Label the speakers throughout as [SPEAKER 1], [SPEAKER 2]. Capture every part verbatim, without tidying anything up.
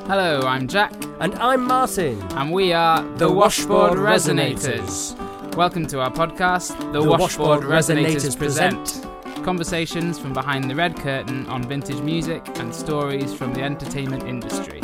[SPEAKER 1] Hello, I'm Jack.
[SPEAKER 2] And I'm Martin.
[SPEAKER 1] And we are The, the Washboard, Washboard Resonators. Resonators. Welcome to our podcast, The, the Washboard, Washboard Resonators, Resonators present. present conversations from behind the red curtain on vintage music and stories from the entertainment industry.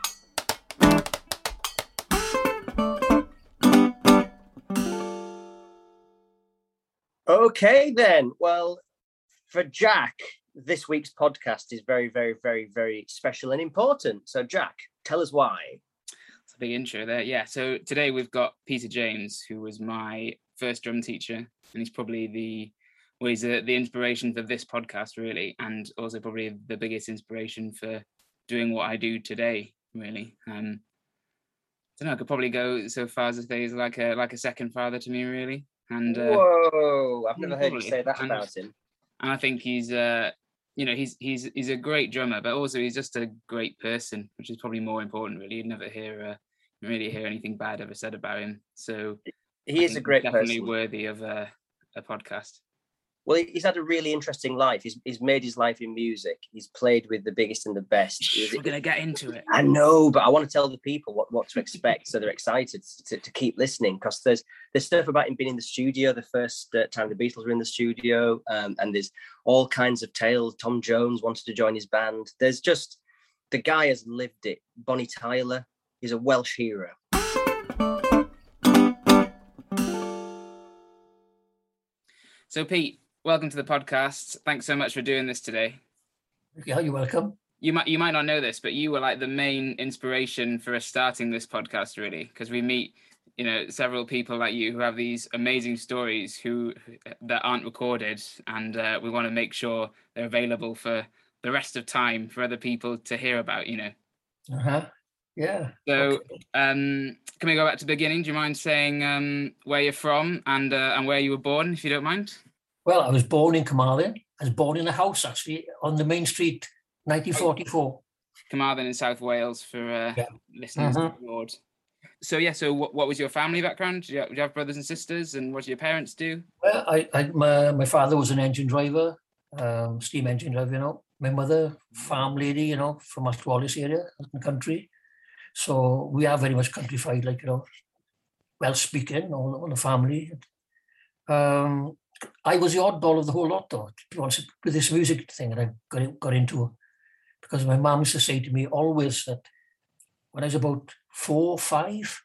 [SPEAKER 2] Okay then, well, for Jack, this week's podcast is very, very, very, very special and important. So, Jack, tell us why.
[SPEAKER 1] It's a big intro there. Yeah, so today we've got Peter James, who was my first drum teacher, and he's probably the, well, he's a, the inspiration for this podcast, really, and also probably the biggest inspiration for doing what I do today, really. Um, I don't know, I could probably go so far as to say he's like a, like a second father to me, really. And uh,
[SPEAKER 2] Whoa, I've never
[SPEAKER 1] probably.
[SPEAKER 2] heard you say that
[SPEAKER 1] and,
[SPEAKER 2] about him.
[SPEAKER 1] And I think he's, uh, you know, he's he's he's a great drummer, but also he's just a great person, which is probably more important, really. You'd never hear, uh, really hear anything bad ever said about him. So
[SPEAKER 2] he is a great
[SPEAKER 1] definitely
[SPEAKER 2] person.
[SPEAKER 1] worthy of a, a podcast.
[SPEAKER 2] Well, he's had a really interesting life. He's he's made his life in music. He's played with the biggest and the best.
[SPEAKER 1] Shh, we're going to get into it.
[SPEAKER 2] I know, but I want to tell the people what, what to expect so they're excited to, to keep listening, because there's there's stuff about him being in the studio the first uh, time the Beatles were in the studio, um, and there's all kinds of tales. Tom Jones wanted to join his band. There's just, the guy has lived it. Bonnie Tyler is a Welsh hero.
[SPEAKER 1] So, Pete, welcome to the podcast. Thanks so much for doing this today.
[SPEAKER 3] Yeah, you're welcome.
[SPEAKER 1] You might you might not know this, but you were like the main inspiration for us starting this podcast, really, because we meet, you know, several people like you who have these amazing stories who that aren't recorded, and uh, we want to make sure they're available for the rest of time for other people to hear about, you know.
[SPEAKER 3] Uh-huh. Yeah.
[SPEAKER 1] So,
[SPEAKER 3] okay.
[SPEAKER 1] um, can we go back to the beginning? Do you mind saying um, where you're from and uh, and where you were born, if you don't mind?
[SPEAKER 3] Well, I was born in Carmarthen. I was born in a house, actually, on the main street, nineteen forty-four.
[SPEAKER 1] Carmarthen in South Wales, for uh,
[SPEAKER 3] yeah.
[SPEAKER 1] listeners
[SPEAKER 3] mm-hmm.
[SPEAKER 1] abroad. So, yeah, so what, what was your family background? Do you, have, do you have brothers and sisters, and what did your parents do?
[SPEAKER 3] Well, I, I my, my father was an engine driver, um, steam engine driver, you know. My mother, farm lady, you know, from Wallace area, in the country. So we are very much countrified, like, you know, well-speaking, all, all the family. Um, I was the oddball of the whole lot, though, to be honest, with this music thing that I got, got into. Because my mum used to say to me always that when I was about four or five,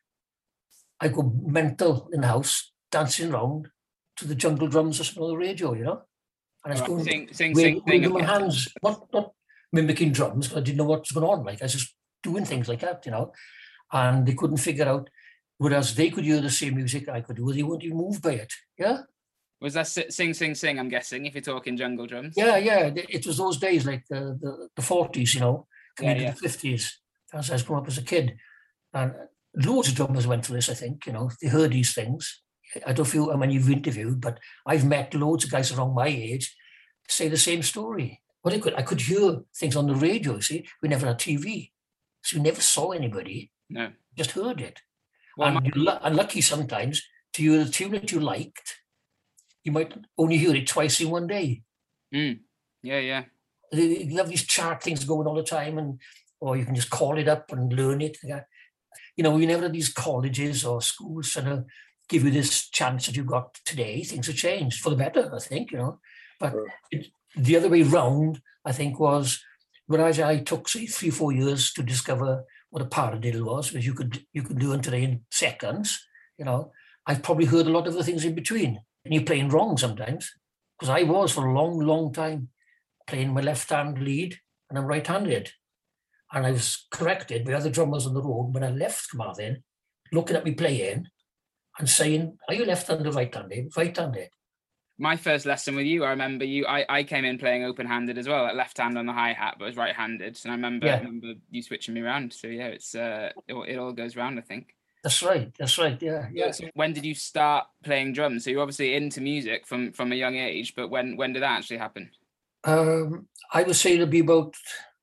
[SPEAKER 3] I go mental in the house, dancing around to the jungle drums or something on the radio, you know? And I was
[SPEAKER 1] right,
[SPEAKER 3] going,
[SPEAKER 1] sing, sing,
[SPEAKER 3] waving,
[SPEAKER 1] sing,
[SPEAKER 3] waving my hands, not, not mimicking drums, because I didn't know what was going on. Like, I was just doing things like that, you know? And they couldn't figure out, whereas they could hear the same music I could do, they weren't even moved by it, yeah?
[SPEAKER 1] Was that sing, sing, sing, I'm guessing, if you're talking jungle drums?
[SPEAKER 3] Yeah, yeah. It was those days, like the, the, the forties, you know, coming
[SPEAKER 1] yeah,
[SPEAKER 3] into
[SPEAKER 1] yeah.
[SPEAKER 3] the fifties, as I was growing up as a kid. And loads of drummers went through this, I think, you know, they heard these things. I don't feel how many you've interviewed, but I've met loads of guys around my age say the same story. Well, I could, I could hear things on the radio, see? We never had T V, so we never saw anybody.
[SPEAKER 1] No.
[SPEAKER 3] Just heard it.
[SPEAKER 1] Well,
[SPEAKER 3] and
[SPEAKER 1] my-
[SPEAKER 3] you're unlucky sometimes to hear the tune that you liked. You might only hear it twice in one day.
[SPEAKER 1] Mm. Yeah, yeah.
[SPEAKER 3] You have these chart things going all the time, and or you can just call it up and learn it. You know, you never had these colleges or schools trying to give you this chance that you've got today. Things have changed for the better, I think, you know. But it, the other way round, I think, was when I, I took, say, three, four years to discover what a paradiddle was, which you could you could learn today in seconds, you know. I've probably heard a lot of the things in between. And you're playing wrong sometimes, because I was for a long, long time playing my left-hand lead, and I'm right-handed. And I was corrected by other drummers on the road when I left Carmarthen, looking at me playing and saying, are you left-handed or right-handed? Right-handed.
[SPEAKER 1] My first lesson with you, I remember you, I, I came in playing open-handed as well, like left hand on the hi-hat, but I was right-handed. And I remember,
[SPEAKER 3] Yeah.
[SPEAKER 1] I remember you switching me around. So yeah, it's uh, it, it all goes round, I think.
[SPEAKER 3] That's right. That's right. Yeah. Yeah.
[SPEAKER 1] So when did you start playing drums? So you're obviously into music from, from a young age, but when, when did that actually happen?
[SPEAKER 3] Um, I would say it'll be about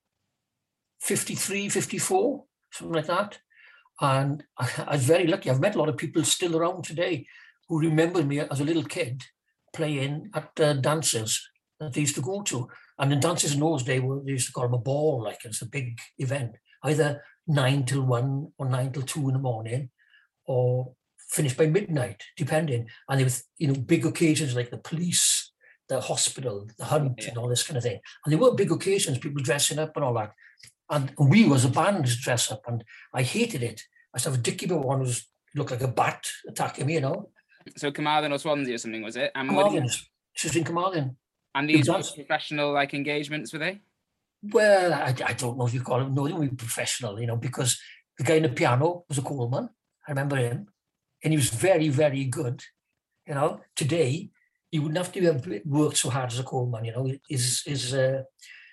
[SPEAKER 3] fifty-three, fifty-four, something like that. And I, I was very lucky. I've met a lot of people still around today who remember me as a little kid playing at uh, dances that they used to go to. And the dances in those days, were, they used to call them a ball, like it's a big event. Either nine till one or nine till two in the morning, or finish by midnight, depending. And there was, you know, big occasions like the police, the hospital, the hunt, yeah. and all this kind of thing. And there were big occasions, people dressing up and all that. And we was a band to dress up, and I hated it. I used to have a Dickie Bow on who looked like a bat attacking me, you know.
[SPEAKER 1] So Carmarthen or Swansea or something, was it? And
[SPEAKER 3] Carmarthen. She was in Carmarthen.
[SPEAKER 1] And these were professional like engagements, were they?
[SPEAKER 3] Well, I, I don't know if you call them, no, they were professional, you know, because the guy in the piano was a Coleman. I remember him. And he was very, very good. You know, today, he wouldn't have to have worked so hard as a Coleman, you know. His, his, uh,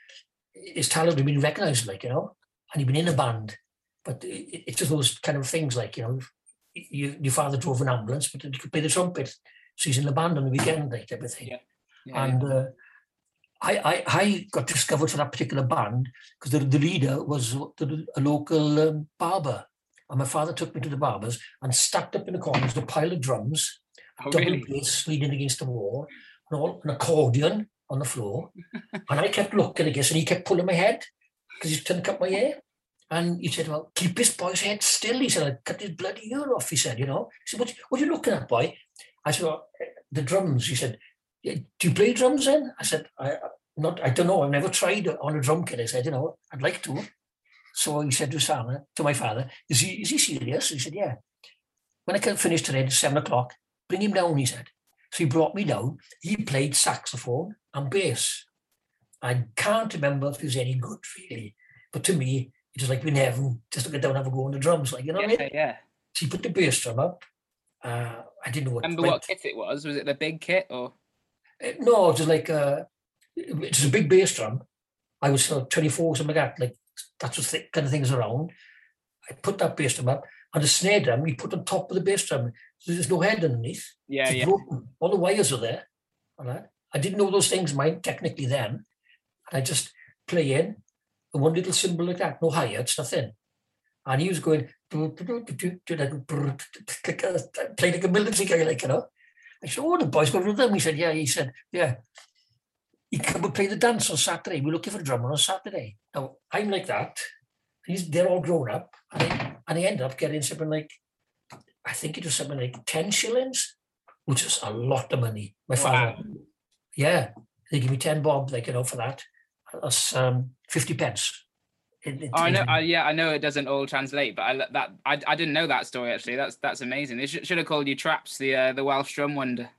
[SPEAKER 3] his talent had been recognised, like, you know, and he'd been in a band. But it, it's just those kind of things, like, you know, you, your father drove an ambulance, but he could play the trumpet. So he's in the band on the weekend, like, everything. Yeah. Yeah, and uh, I, I I got discovered for that particular band because the, the leader was the, a local um, barber. And my father took me to the barbers and stacked up in the corners a pile of drums,
[SPEAKER 1] oh,
[SPEAKER 3] double
[SPEAKER 1] really?
[SPEAKER 3] bass leaning against the wall, and all, an accordion on the floor. And I kept looking, I guess, and he kept pulling my head because he's trying to cut my hair. And he said, well, keep this boy's head still. He said, I'd cut his bloody ear off, he said, you know. He said, what, what are you looking at, boy? I said, well, the drums. He said, do you play drums then? I said, I not. I don't know. I've never tried on a drum kit. I said, you know, I'd like to. So he said to his father, to my father, is he is he serious? He said, yeah. When I finished today at seven o'clock, bring him down, he said. So he brought me down. He played saxophone and bass. I can't remember if he was any good, really. But to me, it was like being in heaven, just to get down and have a go on the drums, like, you know
[SPEAKER 1] yeah,
[SPEAKER 3] what I mean?
[SPEAKER 1] Yeah.
[SPEAKER 3] So he put the bass drum up. Uh, I didn't know what.
[SPEAKER 1] Remember what kit it was? Was it the big kit or?
[SPEAKER 3] No, it was like a, it was a big bass drum. I was uh, twenty-four, something like that. Like, that's what th- kind of things around. I put that bass drum up, and the snare drum we put on top of the bass drum. So there's no head underneath.
[SPEAKER 1] Yeah,
[SPEAKER 3] it's
[SPEAKER 1] yeah.
[SPEAKER 3] broken. All the wires are there. All right. I didn't know those things, mine, technically then. And I just play in one little cymbal like that, no hi-hats, nothing. And he was going, playing like a military guy, like, you know. I said, oh, the boys got rhythm. He said, yeah. He said, yeah. He come and play the dance on Saturday. We're looking for a drummer on Saturday. Now, I'm like that. He's, they're all grown up. And I, and I ended up getting something like, I think it was something like ten shillings, which is a lot of money. My father, wow. Yeah, they give me ten bob, like, you know, for that. That's um, fifty pence. It, it,
[SPEAKER 1] oh, I know. I, yeah, I know it doesn't all translate, but I that I, I didn't know that story actually. That's that's amazing. They should, should have called you Traps, the uh, the Welsh drum wonder.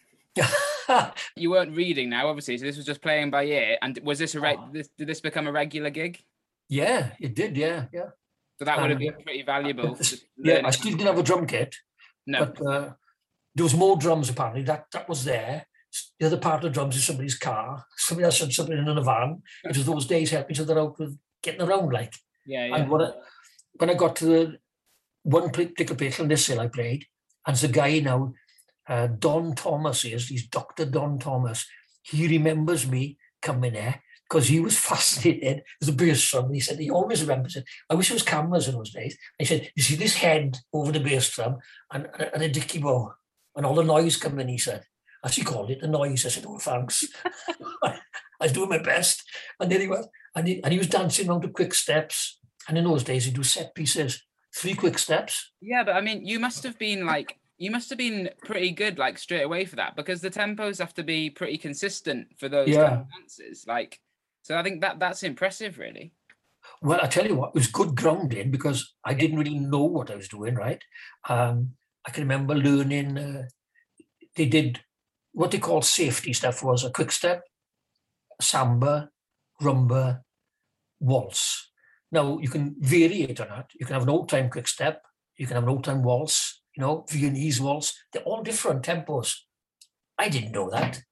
[SPEAKER 1] You weren't reading now, obviously, so this was just playing by ear. And was this a re- oh. this, did this become a regular gig?
[SPEAKER 3] Yeah, it did. Yeah, yeah.
[SPEAKER 1] So that would have
[SPEAKER 3] um,
[SPEAKER 1] been pretty valuable.
[SPEAKER 3] Yeah, I still didn't have a drum kit.
[SPEAKER 1] No,
[SPEAKER 3] but uh, there was more drums apparently. That that was there. The other part of the drums is somebody's car. Somebody else had something in a van. It was those days helping each other out with getting around, like.
[SPEAKER 1] Yeah, yeah.
[SPEAKER 3] And when I, when I got to the one particular place on this hill I played, and there's a guy now, uh, Don Thomas is, he's Doctor Don Thomas. He remembers me coming there because he was fascinated. There's a bass drum. He said he always remembers it. I wish it was cameras in those days. He said, you see this head over the bass drum and, and a Dickie Bow and all the noise coming, he said. As he called it, the noise. I said, oh, thanks. I was doing my best. And there he was. And he, and he was dancing around to quick steps. And in those days, he'd do set pieces, three quick steps.
[SPEAKER 1] Yeah, but I mean, you must have been like, you must have been pretty good, like, straight away for that, because the tempos have to be pretty consistent for those
[SPEAKER 3] yeah.
[SPEAKER 1] kind of dances. Like, so I think that that's impressive, really.
[SPEAKER 3] Well, I tell you what, it was good grounding because I didn't really know what I was doing, right? Um, I can remember learning, uh, they did what they call safety stuff, was a quick step, samba, rumba, waltz. Now, you can vary it on that. You can have an old-time quick step. You can have an old-time waltz, you know, Viennese waltz. They're all different tempos. I didn't know that.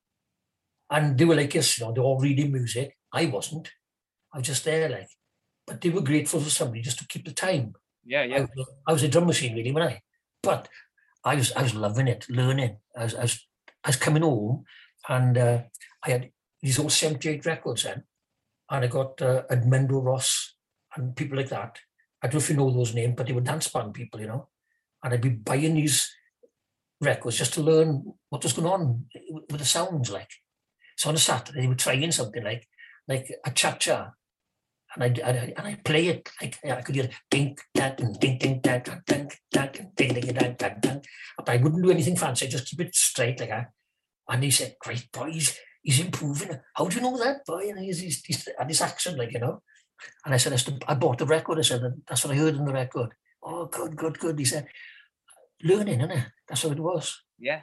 [SPEAKER 3] And they were like, yes, you know, they're all reading music. I wasn't. I was just there, like. But they were grateful for somebody just to keep the time.
[SPEAKER 1] Yeah, yeah.
[SPEAKER 3] I, I was a drum machine, really, wasn't I? But I was I was loving it, learning. I was, I was, I was coming home, and uh, I had these old seventy-eight records then. And I got uh, Edmundo Ross and people like that. I don't know if you know those names, but they were dance band people, you know. And I'd be buying these records just to learn what was going on with the sounds, like. So on a Saturday, they were trying something like like a cha-cha. and I and I, and I play it like I could hear ding dang ding ding dang dang ding ding ding ding dang dang dang. But I wouldn't do anything fancy. Just keep it straight like that. And he said, "Great boy, he's, he's improving. How do you know that, boy?" And he's, he's, he's had this accent, like, you know. And I said, I bought the record. I said, "That's what I heard in the record." "Oh, good, good, good." He said, "Learning, isn't it? That's how it was."
[SPEAKER 1] Yeah.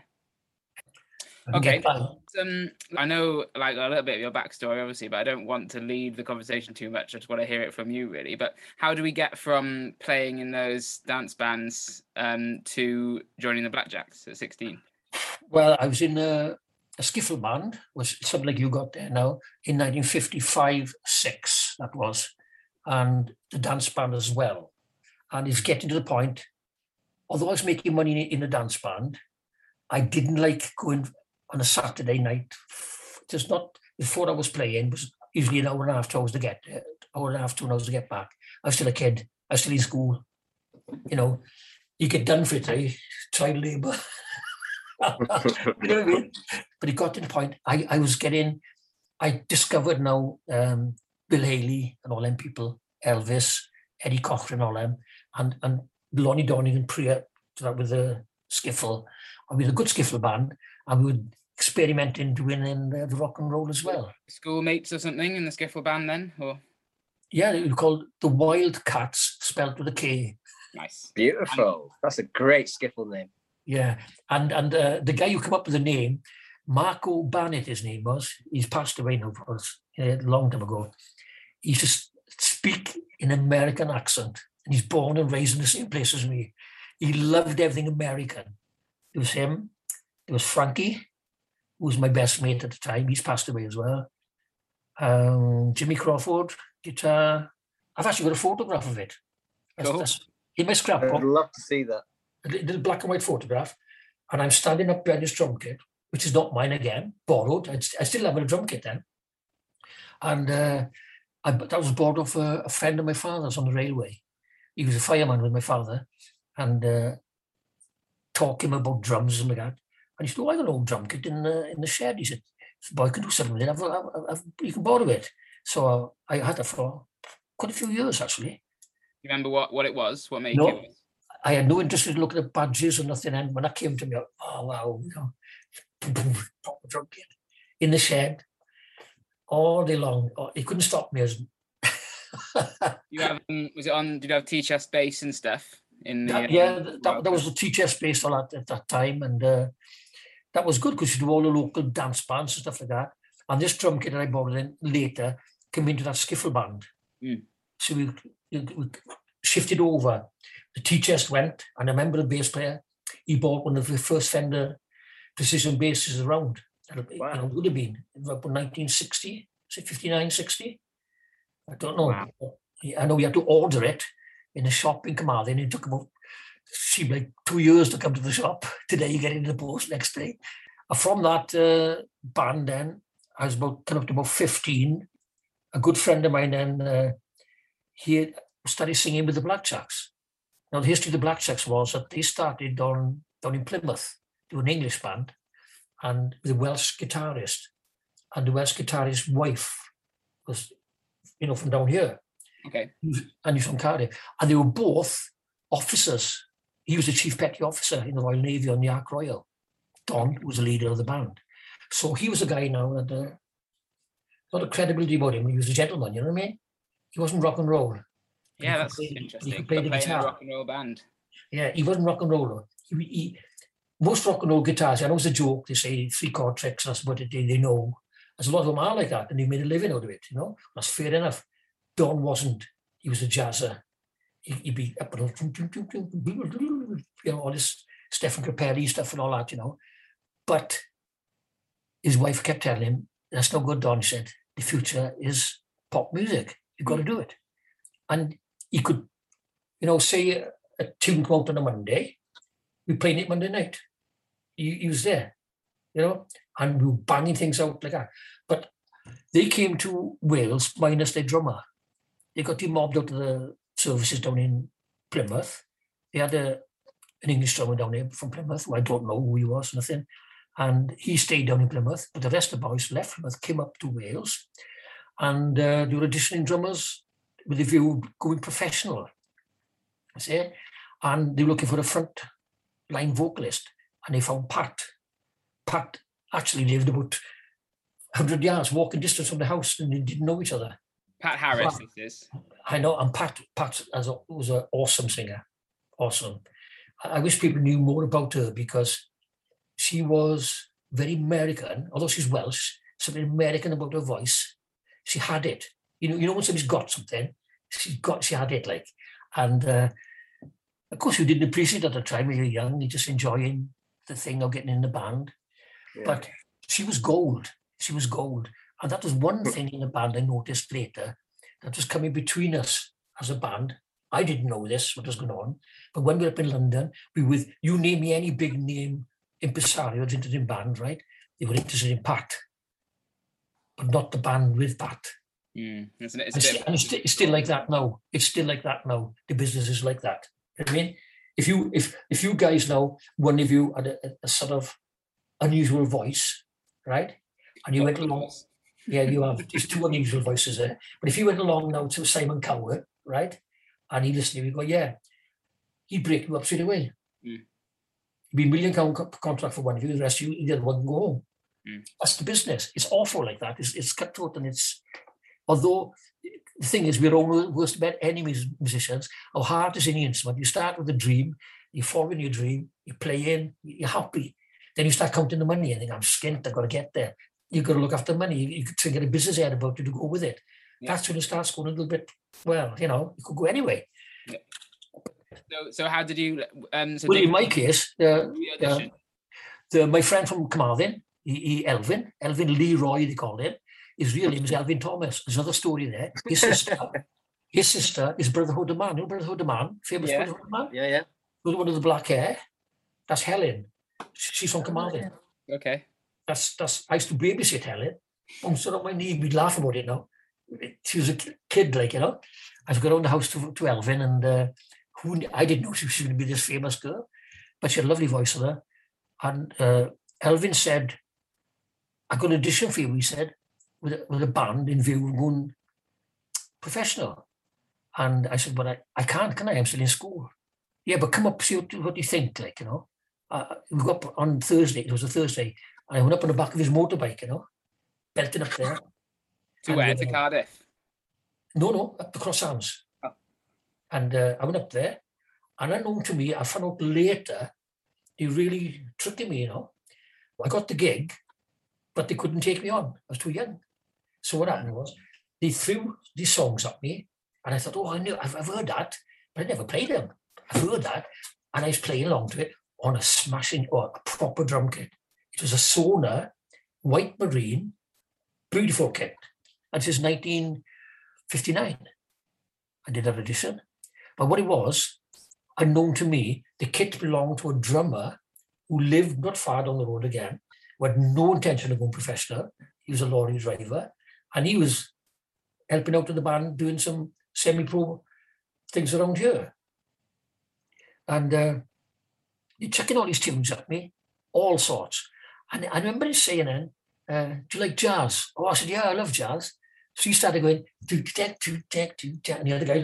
[SPEAKER 1] Okay. Um, I know like a little bit of your backstory, obviously, but I don't want to lead the conversation too much. I just want to hear it from you, really. But how do we get from playing in those dance bands um, to joining the Blackjacks at sixteen?
[SPEAKER 3] Well, I was in a, a skiffle band, was something like you got there now, in nineteen fifty-five six, that was, and the dance band as well. And it's getting to the point, although I was making money in a dance band, I didn't like going on a Saturday night. Just not, the four hours playing was usually an hour and a half, two hours to get, uh, hour and a half, two hours to get back. I was still a kid. I was still in school. You know, you get done for it, eh? Child labour. You know what I mean? But it got to the point, I, I was getting, I discovered now um, Bill Haley and all them people, Elvis, Eddie Cochran, all them, and, and Lonnie Donegan prior to that with the skiffle. And we had a good skiffle band, and we would experiment in doing in the, the rock and roll as well.
[SPEAKER 1] Schoolmates or something in the skiffle band then? Or
[SPEAKER 3] yeah, it was called the Wildcats, spelled with a K.
[SPEAKER 1] Nice.
[SPEAKER 2] Beautiful. That's a great skiffle name.
[SPEAKER 3] Yeah, and and uh, the guy who came up with the name, Marco Barnett, his name was. He's passed away now, for us, a long time ago. He used to speak in American accent, and he's born and raised in the same place as me. He loved everything American. It was him. There was Frankie, who was my best mate at the time. He's passed away as well. Um, Jimmy Crawford, guitar. I've actually got a photograph of it. That's,
[SPEAKER 1] cool.
[SPEAKER 3] that's in my scrapbook.
[SPEAKER 2] I'd love to see that.
[SPEAKER 3] A little black and white photograph. And I'm standing up behind this drum kit, which is not mine again, borrowed. I, I still have a drum kit then. And uh, I, that was bought off a, a friend of my father's on the railway. He was a fireman with my father. And uh, talking about drums and like that. And he said, "Oh, I got an old drum kit in the, in the shed." He said, "Boy, I can do something with it. I've, I've, I've, you can borrow it." So uh, I had it for quite a few years, actually.
[SPEAKER 1] You remember what, what it was? What make
[SPEAKER 3] no,
[SPEAKER 1] it was?
[SPEAKER 3] I had no interest in looking at badges or nothing. And when that came to me, I, oh, wow, you know, proper drum kit in the shed all day long. Oh, he couldn't stop me. As
[SPEAKER 1] you have, um, was it on, did you have T-chest bass and stuff? In the,
[SPEAKER 3] that,
[SPEAKER 1] um,
[SPEAKER 3] yeah, that, that was the T-chest bass all that, at that time. And uh, that was good because you do all the local dance bands and stuff like that. And this drum kit that I bought in later came into that skiffle band.
[SPEAKER 1] Mm.
[SPEAKER 3] So we, we, we shifted over. The T-chest went, and I remember the bass player, he bought one of the first Fender precision basses around. Wow. You know, it would have been about nineteen sixty, say fifty-nine, sixty. I don't know. Wow. I know we had to order it in a shop in Carmarthen. It took about, seemed like two years to come to the shop. Today you get it in the post next day. And from that uh, band then, I was about, come up to about fifteen. A good friend of mine then, uh, he started singing with the Blackjacks. Now, the history of the Blackjacks was that they started down, down in Plymouth. They were an English band, and the Welsh guitarist. And the Welsh guitarist's wife was, you know, from down here.
[SPEAKER 1] Okay.
[SPEAKER 3] And he's from Cardiff. And they were both officers. He was the chief petty officer in the Royal Navy on the Ark Royal. Don was the leader of the band. So he was a guy now that, uh, not a credibility about him. He was a gentleman, you know what I mean? He wasn't rock and roll.
[SPEAKER 1] Yeah, that's
[SPEAKER 3] play,
[SPEAKER 1] interesting.
[SPEAKER 3] He could play the guitar.
[SPEAKER 1] A rock and roll band.
[SPEAKER 3] Yeah, he wasn't rock and roll. He, he, most rock and roll guitars, I know it's a joke, they say three chord tricks, that's what they, they know. There's a lot of them are like that, and they made a living out of it, you know? That's fair enough. Don wasn't. He was a jazzer. He, he'd be up and you know, all this Stephen Capelli stuff and all that, you know. But his wife kept telling him, "That's no good, Don," she said. "The future is pop music. You've got to do it." And he could, you know, say a, a tune come out on a Monday, we played it Monday night. He, he was there, you know, and we were banging things out like that. But they came to Wales minus their drummer. They got demobbed out of the services down in Plymouth. They had a, an English drummer down there from Plymouth, who I don't know who he was, nothing. And he stayed down in Plymouth, but the rest of the boys left Plymouth, came up to Wales, and uh, they were auditioning drummers with a view of going professional. See? And they were looking for a front line vocalist, and they found Pat. Pat actually lived about one hundred yards walking distance from the house, and they didn't know each other.
[SPEAKER 1] Pat Harris,
[SPEAKER 3] Pat,
[SPEAKER 1] this is.
[SPEAKER 3] I know, and Pat, Pat as a, was an awesome singer. Awesome. I wish people knew more about her, because she was very American, although she's Welsh, something American about her voice. She had it. You know, you know when somebody's got something, she got, she had it, like. And uh, of course, you didn't appreciate it at the time when you were young, you're just enjoying the thing of getting in the band. Yeah. But she was gold. She was gold. And that was one thing in the band I noticed later that was coming between us as a band. I didn't know this, what was going on. But when we were up in London, we were with, you name me any big name impresarios interested in band, right? They were interested in Pat, but not the band with Pat.
[SPEAKER 1] Mm, it's, it's,
[SPEAKER 3] and it's, and it's, it's still like that now. It's still like that now. The business is like that. You know what I mean, if you if if you guys know, one of you had a, a sort of unusual voice, right? And you went along, yeah, you have these two unusual voices there. But if you went along now to Simon Cowell, right, and he listened to you, you go, yeah, he'd break you up straight away. Mm. It'd be a million pound co- contract for one of you, the rest of you, the other one can go home. Mm. That's the business. It's awful like that. It's, it's cutthroat, and it's, although the thing is, we're all worst about enemies, musicians. Our heart is in the instrument. You start with a dream, you fall in your dream, you play in, you're happy. Then you start counting the money and think, I'm skint, I've got to get there. You've got to look after money. You, you could get a business head about you to go with it. Yeah. That's when it starts going a little bit, well, you know, you could go anyway.
[SPEAKER 1] Yeah. So, so how did you? Um, so
[SPEAKER 3] well,
[SPEAKER 1] did
[SPEAKER 3] in my case, uh, uh, the, my friend from Carmarthen, he, he, Elvin, Elvin Leroy, they called him. His real name is Elvin Thomas. There's another story there. His sister, his sister is Brotherhood of Man. You know Brotherhood of Man? Famous
[SPEAKER 2] yeah.
[SPEAKER 3] Brotherhood of Man?
[SPEAKER 2] Yeah, yeah.
[SPEAKER 3] The one with the black hair. That's Helen. She's from Carmarthen.
[SPEAKER 1] Okay.
[SPEAKER 3] That's that's. I used to babysit Helen. I'm sort of my knee. We'd laugh about it now. She was a kid, like, you know. I got around the house to, to Elvin, and uh, who I didn't know she was going to be this famous girl, but she had a lovely voice of her. And uh, Elvin said, "I got an audition for you." He said, with a, with a band in view of going professional. And I said, "But I, I can't, can I? I'm still in school." "Yeah, but come up, see what, what you think, like, you know." Uh, we got up on Thursday. It was a Thursday. And I went up on the back of his motorbike, you know, belting up there.
[SPEAKER 1] To where? To Cardiff?
[SPEAKER 3] No, no, up the Cross Arms. Oh. And uh, I went up there, and unknown to me, I found out later, they really tricked me, you know. I got the gig, but they couldn't take me on. I was too young. So what happened was, they threw these songs at me, and I thought, oh, I knew, I've, I've heard that, but I never played them. I've heard that, and I was playing along to it on a smashing, or a proper drum kit. It was a Sonor, white marine, beautiful kit. And this is nineteen fifty-nine. I did that audition. But what it was, unknown to me, the kit belonged to a drummer who lived not far down the road again, who had no intention of going professional. He was a lorry driver. And he was helping out in the band, doing some semi-pro things around here. And uh, he's chucking all these tunes at me, all sorts. And I remember him saying, uh, "Do you like jazz?" Oh, I said, "Yeah, I love jazz." So he started going, do tech, do tech, do tech, and the other guy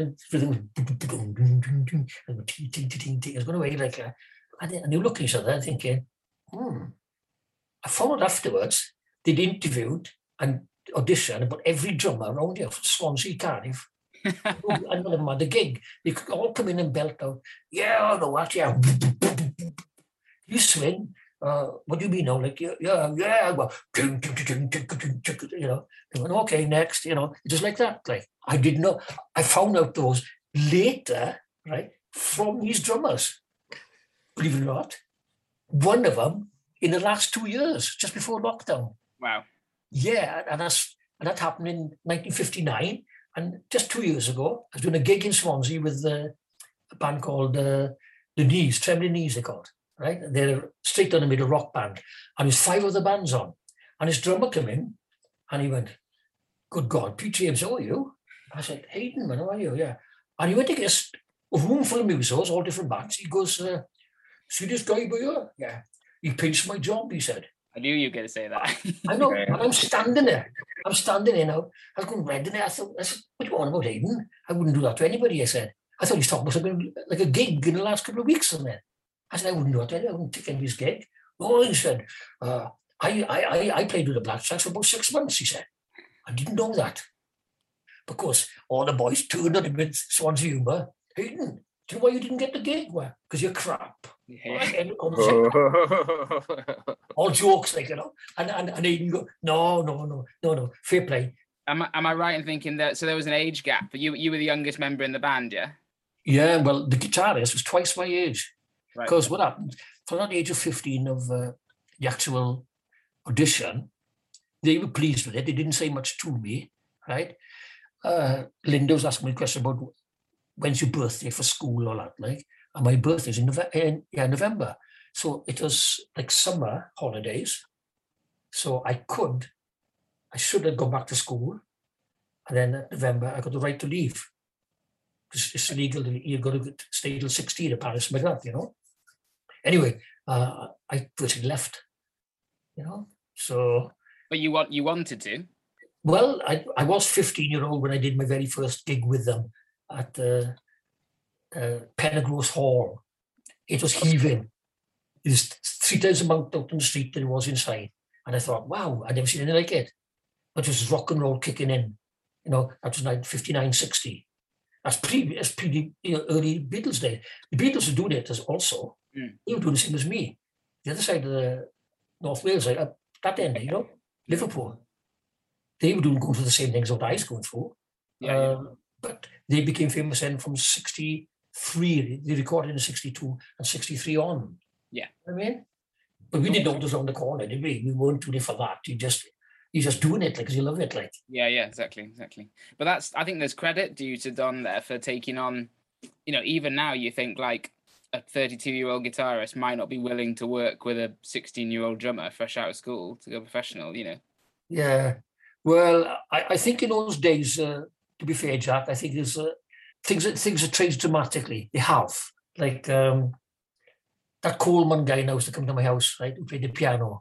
[SPEAKER 3] was going away like that. And they were looking at each other and thinking, hmm. I found out afterwards, they'd interviewed and auditioned about every drummer around here from Swansea, Cardiff. And none of them had a gig. They could all come in and belt out, "Yeah, I know what, yeah." You swing. Uh, what do you mean now? Like, yeah, yeah, yeah. Well, you know, they went, okay, next, you know, just like that. Like, I didn't know. I found out those later, right, from these drummers. Believe it or not, one of them in the last two years, just before lockdown.
[SPEAKER 1] Wow.
[SPEAKER 3] Yeah, and that's and that happened in nineteen fifty-nine, and just two years ago, I was doing a gig in Swansea with uh, a band called uh, the Knees, Trembling Knees, they called. Right, they're straight down the middle rock band, and there's five other bands on, and his drummer came in, and he went, "Good God, Pete James, how are you?" I said, "Hayden, man, how are you?" Yeah, and he went to get a room full of musos, all different bands. He goes, uh, "See this guy by here?" Yeah, he pinched my job. He said,
[SPEAKER 1] I knew you were going to say that.
[SPEAKER 3] I know, and I'm standing there. I'm standing there now. I was going red in it. I thought, I said, what do you want about Aidan? I wouldn't do that to anybody, I said. I thought he was talking about something like a gig in the last couple of weeks or something. I said, I wouldn't do that to anybody. I wouldn't take anybody's gig. Oh, he said, uh, I, I, I played with the Black Jacks for about six months, he said. I didn't know that. Because all the boys turned on him with Swansea humour. Aidan, do you know why you didn't get the gig? Well, because you're crap. Yeah. All jokes, like, you know. And, and, and Aidan go, no, no, no, no, no, fair play.
[SPEAKER 1] Am I, am I right in thinking that, so there was an age gap, but you, you were the youngest member in the band, yeah?
[SPEAKER 3] Yeah, well, the guitarist was twice my age. Because
[SPEAKER 1] Right.
[SPEAKER 3] what happened, from that age of fifteen of uh, the actual audition, they were pleased with it. They didn't say much to me, right? Uh, Linda was asking me a question about when's your birthday for school or that, like, and my birthday's in, Nove- in yeah, November. So it was like summer holidays. So I could, I should have gone back to school. And then in November, I got the right to leave. Because it's illegal, you've got to stay till sixteen at Paris, like that, you know. Anyway, uh, I virtually left, you know. So,
[SPEAKER 1] But you want you wanted to?
[SPEAKER 3] well, I, I was fifteen year old when I did my very first gig with them at uh, uh, Pennegross Hall. It was heaving. It was three times the amount out on the street than it was inside. And I thought, wow, I'd never seen anything like it. But it was rock and roll kicking in. You know, that was like fifty-nine, sixty. That's pretty, that's pretty you know, early Beatles day. The Beatles were doing it as also.
[SPEAKER 1] Mm.
[SPEAKER 3] They were doing the same as me. The other side of the North Wales, like up that end, you know, Liverpool. They were doing going through the same things that I was going through.
[SPEAKER 1] Yeah, yeah.
[SPEAKER 3] Um, but they became famous then from sixty-three. They recorded in sixty-two and sixty-three on.
[SPEAKER 1] Yeah.
[SPEAKER 3] You know what I mean? But we didn't know it was on the corner, did we? We weren't doing it for that. You just, you're just doing it like, because you love it, like.
[SPEAKER 1] Yeah, yeah, exactly, exactly. But that's, I think there's credit due to Don there for taking on, you know, even now you think like a thirty-two-year-old guitarist might not be willing to work with a sixteen-year-old drummer fresh out of school to go professional, you know.
[SPEAKER 3] Yeah. Well, I, I think in those days, uh, to be fair, Jack, I think there's uh, things that things have changed dramatically. They have. Like um, that Coleman guy now used to come to my house, right, who played the piano.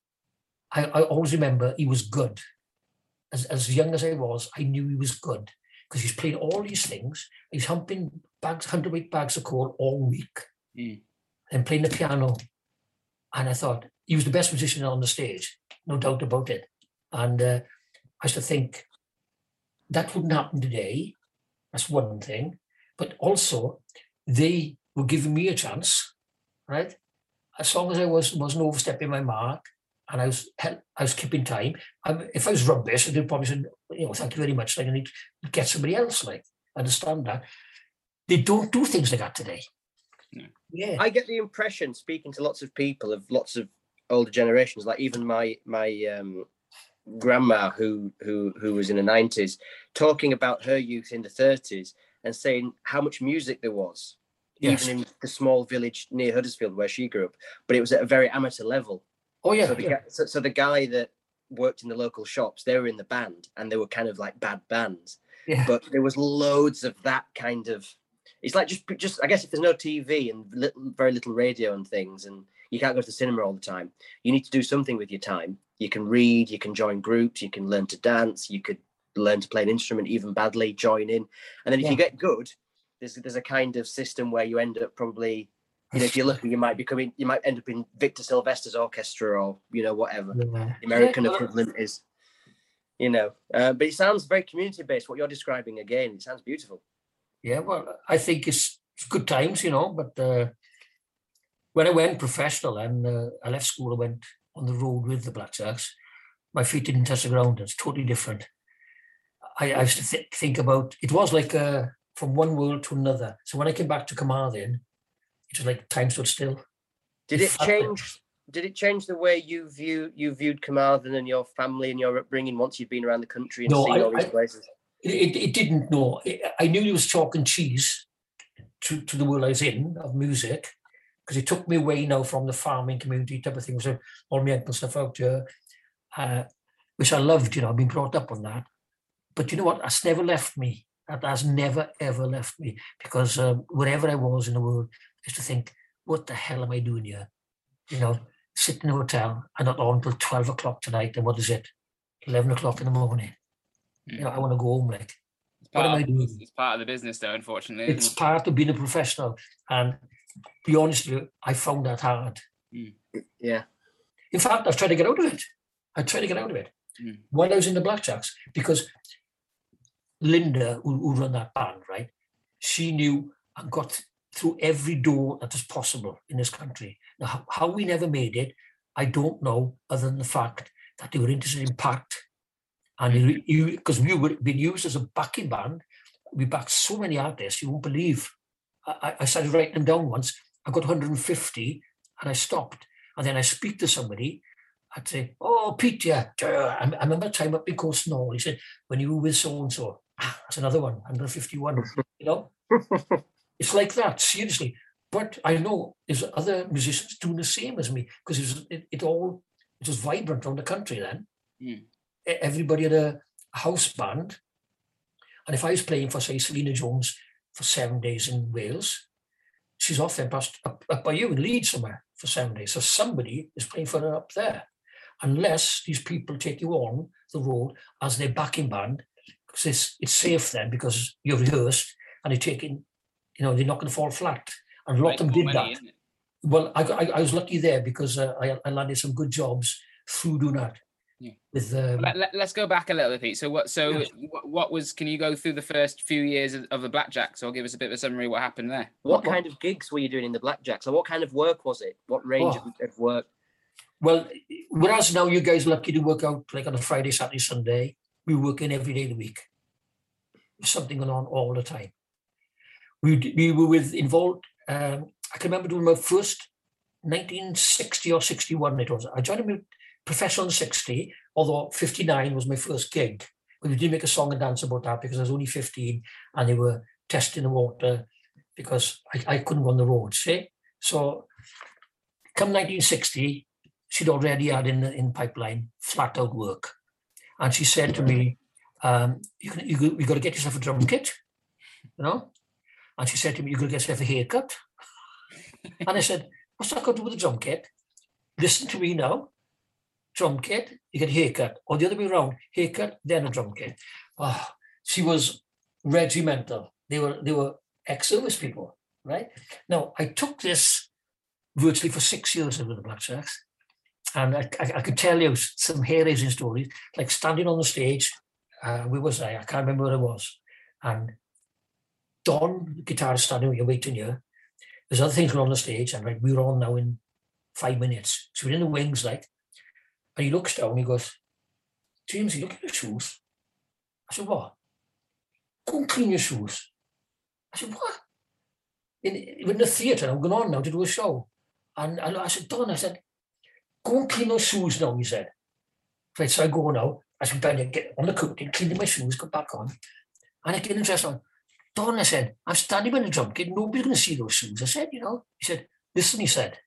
[SPEAKER 3] I, I always remember he was good. As, as young as I was, I knew he was good because he's played all these things. He's humping bags, hundredweight bags of coal all week
[SPEAKER 1] Mm.
[SPEAKER 3] and playing the piano. And I thought he was the best musician on the stage, no doubt about it. And uh, I used to think that wouldn't happen today. That's one thing. But also, they were giving me a chance, right? As long as I was, wasn't overstepping my mark and I was I was keeping time. Um, if I was rubbish, they'd probably say, you know, thank you very much. Like, I need to get somebody else, like, understand that. They don't do things like that today.
[SPEAKER 1] No.
[SPEAKER 3] Yeah.
[SPEAKER 2] I get the impression, speaking to lots of people of lots of older generations, like even my my um, grandma who who who was in the nineties, talking about her youth in the thirties and saying how much music there was,
[SPEAKER 3] Yes.
[SPEAKER 2] even in the small village near Huddersfield where she grew up, but it was at a very amateur level.
[SPEAKER 3] Oh, yeah.
[SPEAKER 2] So the,
[SPEAKER 3] yeah.
[SPEAKER 2] guy, so, so the guy that worked in the local shops, they were in the band and they were kind of like bad bands.
[SPEAKER 3] Yeah.
[SPEAKER 2] But there was loads of that kind of, it's like just, just I guess if there's no T V and little, very little radio and things, and you can't go to the cinema all the time, you need to do something with your time. You can read, you can join groups, you can learn to dance, you could learn to play an instrument even badly, join in. And then if
[SPEAKER 3] Yeah.
[SPEAKER 2] you get good, there's there's a kind of system where you end up probably, you know, if you're lucky, you might become in, you might end up in Victor Sylvester's orchestra or, you know, whatever.
[SPEAKER 3] Yeah.
[SPEAKER 2] The American
[SPEAKER 3] Yeah, well,
[SPEAKER 2] equivalent is, you know, uh, but it sounds very community based. What you're describing again, it sounds beautiful.
[SPEAKER 3] Yeah, well, I think it's, it's good times, you know, but uh, when I went professional and uh, I left school, I went on the road with the Black Jacks, my feet didn't touch the ground. It's totally different. I, I used to th- think about, it was like uh, from one world to another. So when I came back to Carmarthen, it was like time stood still.
[SPEAKER 2] Did it
[SPEAKER 3] felt
[SPEAKER 2] change? Did it change the way you view you viewed Carmarthen and your family and your upbringing once you'd been around the country and
[SPEAKER 3] No,
[SPEAKER 2] seen
[SPEAKER 3] I-
[SPEAKER 2] all these
[SPEAKER 3] I-
[SPEAKER 2] places?
[SPEAKER 3] It, it, it didn't, no. It, I knew it was chalk and cheese to, to the world I was in of music, because it took me away now from the farming community type of thing. So all my uncle stuff out here, uh, which I loved, you know, I've been brought up on that. But you know what? That's never left me. That has never, ever left me. Because um, wherever I was in the world, I used to think, what the hell am I doing here? You know, sit in a hotel and not on until twelve o'clock tonight. And what is it? eleven o'clock in the morning. Mm. You know, I want to go home. Like, what am I doing?
[SPEAKER 1] It's part of the business, though, unfortunately.
[SPEAKER 3] It's part of being a professional. And to be honest with you, I found that hard.
[SPEAKER 2] Mm. Yeah.
[SPEAKER 3] In fact, I've tried to get out of it. I tried to get out of it mm. while I was in the Blackjacks, because Linda, who, who ran that band, right? She knew and got through every door that was possible in this country. Now, how, how we never made it, I don't know, other than the fact that they were interested in Pact. And because we were being used as a backing band, we backed so many artists, you won't believe. I, I started writing them down once. I got one hundred fifty and I stopped. And then I speak to somebody, I'd say, oh, Pete, yeah. I, I remember a time up in Coast Knoll, he said, when you were with so-and-so, ah, that's another one, one hundred fifty-one, you know? It's like that, seriously. But I know there's other musicians doing the same as me, because it, was, it, it all, it was vibrant around the country then. Mm. Everybody had a house band. And if I was playing for, say, Selena Jones for seven days in Wales, she's off there past, up, up by you in Leeds somewhere for seven days. So somebody is playing for her up there. Unless these people take you on the road as their backing band, because it's, it's safe then, because you're rehearsed and you're taking, you know, they're not going to fall flat. And a lot of them did that. Well, I, I, I was lucky there because uh, I, I landed some good jobs through doing that. Yeah. With um,
[SPEAKER 1] let, let, let's go back a little bit, Pete. So what? So yes. what, what was? Can you go through the first few years of, of the Blackjacks, or give us a bit of a summary of what happened there?
[SPEAKER 2] What, what kind of gigs were you doing in the Blackjacks, or what kind of work was it? What range oh. of, of work?
[SPEAKER 3] Well, whereas now you guys are lucky to work out like on a Friday, Saturday, Sunday, we were working every day of the week. There's something going on all the time. We we were with involved. Um, I can remember doing my first nineteen sixty or sixty-one. It was. I joined them professional in sixty, although fifty-nine was my first gig. But we did make a song and dance about that because I was only fifteen and they were testing the water because I, I couldn't go on the road, see? So come nineteen sixty, she'd already had in the in pipeline flat out work. And she said to me, um, you can, you, you got to get yourself a drum kit, you know? And she said to me, you got to get yourself a haircut. And I said, what's that got to do with the drum kit? Listen to me now. Drum kit, you get a haircut. Or the other way around, haircut, then a drum kit. Oh, she was regimental. They were they were ex-service people, right? Now, I took this virtually for six years with the Blackjacks. And I, I, I could tell you some hair-raising stories, like standing on the stage. Uh, where was I? I can't remember where I was. And Don, the guitarist, standing with you waiting here. There's other things going on the stage, and like we were on now in five minutes. So we're in the wings, like, and he looks down and he goes, James, you look at your shoes. I said, what? Go and clean your shoes. I said, what? In, in the theatre, I'm going on now to do a show. And I, I said, Don, I said, go and clean those shoes now, he said. Right, so I go now. I said, Ben, get on the curtain, clean my shoes, go back on. And I get interested on. Don, I said, I'm standing by the drum kit, nobody's going to see those shoes. I said, you know, he said, listen, he said,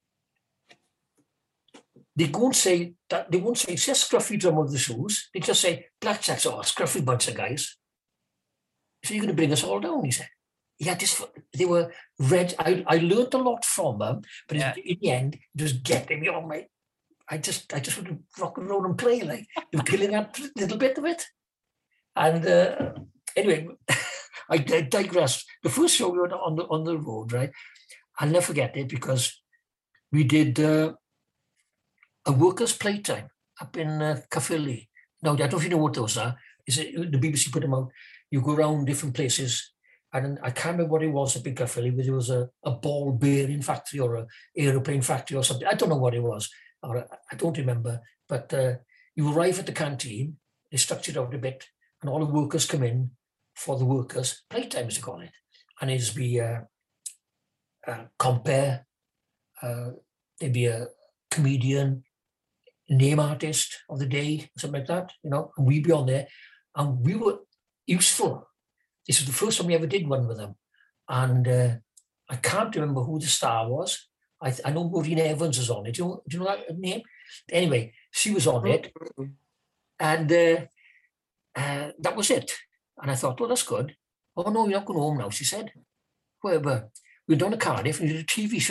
[SPEAKER 3] they won't say that, they won't say, it's just scruffy drum with the shoes. They just say, Blackjacks, oh, scruffy bunch of guys. So you're going to bring us all down, he said. Yeah, this, they were red. I, I learned a lot from them, but yeah. in the end, it was getting me on my, I just, I just want to rock and roll and play, like, they were killing that little bit of it. And uh, anyway, I digress. The first show we were on the on the road, right? I'll never forget it because we did uh, a workers' playtime up in uh, Caerphilly. Now, I don't know if you know what those are. Is it the B B C put them out? You go around different places, and I can't remember what it was up in Caerphilly, but there was a, a ball bearing factory or an aeroplane factory or something. I don't know what it was, or I don't remember. But uh, you arrive at the canteen, they structured out a bit, and all the workers come in for the workers' playtime, as they call it. And it'd be uh, uh, compare, uh, there'd be a comedian, name artist of the day, something like that, you know, and we'd be on there. And we were useful. This was the first time we ever did one with them. And uh, I can't remember who the star was. I, I know Maureen Evans was on it. Do you know, do you know that name? Anyway, she was on it. And uh, uh, that was it. And I thought, oh, that's good. Oh, no, you're not going home now, she said. Well, we're down to Cardiff and we did a T V show.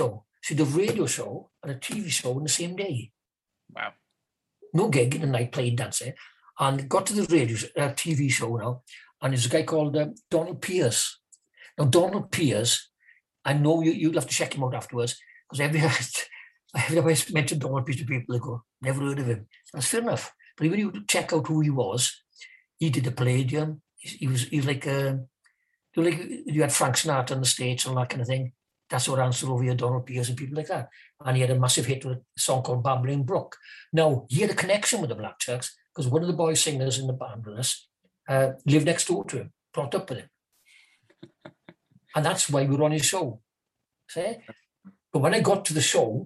[SPEAKER 3] So the radio show and a T V show on the same day.
[SPEAKER 1] Wow.
[SPEAKER 3] No gig in the night playing dancing. And got to the radio uh, T V show now, and there's a guy called um, Donald Pierce. Now, Donald Pierce, I know you, you'll have to check him out afterwards, because every, every time I mention Donald Pierce to people, they go, never heard of him. That's fair enough. But when you check out who he was, he did the Palladium. He, he was he was like, uh, you, know, like you had Frank Sinatra on the States and all that kind of thing. That's what answered over here, Donald Pierce and people like that. And he had a massive hit with a song called Babbling Brook. Now, he had a connection with the Black Sharks, because one of the boy singers in the band with us uh, lived next door to him, brought up with him. And that's why we were on his show. See? But when I got to the show,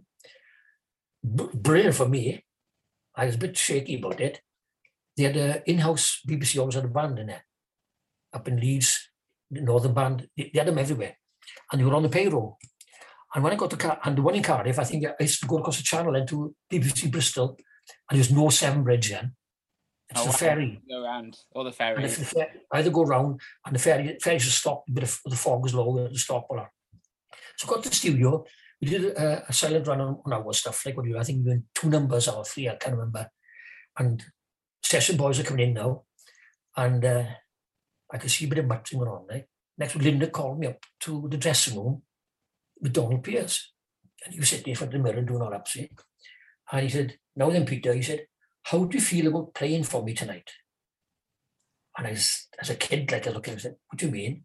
[SPEAKER 3] b- brilliant for me, I was a bit shaky about it. They had an in-house, B B C always had a band in there, up in Leeds, the Northern Band. They, they had them everywhere. And they were on the payroll. And when I got to Car- and the one in Cardiff, I think I used to go across the channel into B B C Bristol, and there was no Severn Bridge then. It's
[SPEAKER 1] Oh,
[SPEAKER 3] the
[SPEAKER 1] wow.
[SPEAKER 3] ferry.
[SPEAKER 1] Go around, or the
[SPEAKER 3] And
[SPEAKER 1] ferry.
[SPEAKER 3] if the fer- either go round and the ferry ferry should stop, but if the fog was low, it would stop all that. So I got to the studio. We did a, a silent run on, on our stuff, like what do you I think we were in two numbers or three, I can't remember. And session boys are coming in now. And uh, I could see a bit of muttering going on, right? Next week, Linda called me up to the dressing room with Donald Pierce. And he was sitting in front of the mirror doing all that, see? And he said, now then, Peter, he said, how do you feel about playing for me tonight? And I was, as a kid, like I looked at him and said, what do you mean?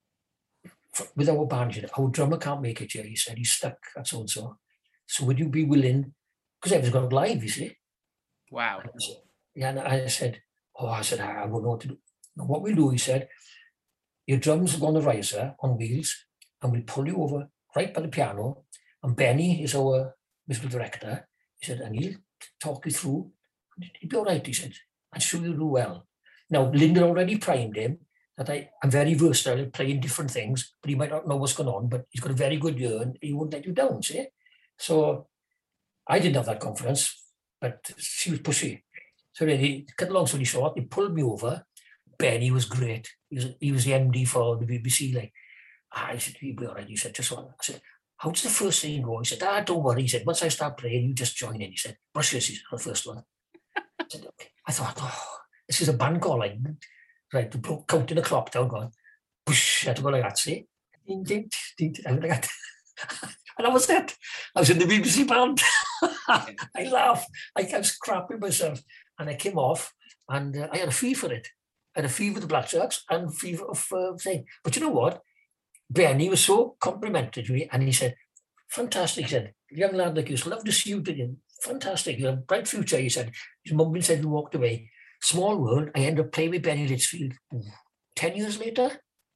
[SPEAKER 3] For, with our band, you know, our drummer can't make it here. He said, he's stuck, that's so and so. So would you be willing, because everyone's got live, you see?
[SPEAKER 1] Wow.
[SPEAKER 3] And I said, yeah, and I said, oh, I said, I, I won't know what to do. Now, what we'll do, he said, your drums are on the riser on wheels, and we'll pull you over right by the piano. And Benny is our musical director. He said, and he'll talk you through. He'll be all right, he said. I'm sure you'll do well. Now, Linda already primed him that I, I'm very versatile at playing different things, but he might not know what's going on, but he's got a very good ear and he won't let you down, see? So I didn't have that confidence, but she was pushy. So really, cut a long story short, he pulled me over. Benny was great. He was, he was the M D for the B B C. Like, I said, you'll be all right. He said, just one. I said, how's the first thing go? He said, ah, don't worry. He said, once I start playing, you just join in. He said, brush your teeth on the first one. I said, okay. I thought, oh, this is a band calling. Right, the bloke counting the clock down, going, push, I had to go like that, see? Ding, ding, ding, ding, like that. And that was it. I was in the B B C band. I laughed. I was crapping myself. And I came off, and uh, I had a fee for it. I had a fee for the Black Sharks and a fee of uh, thing. But you know what? Benny was so complimentary to me, and he said, fantastic, he said, young lad like you, love to see you again. Fantastic, you have a bright future, he said. His mum said he walked away. Small world, I ended up playing with Benny Litchfield. Ten years later,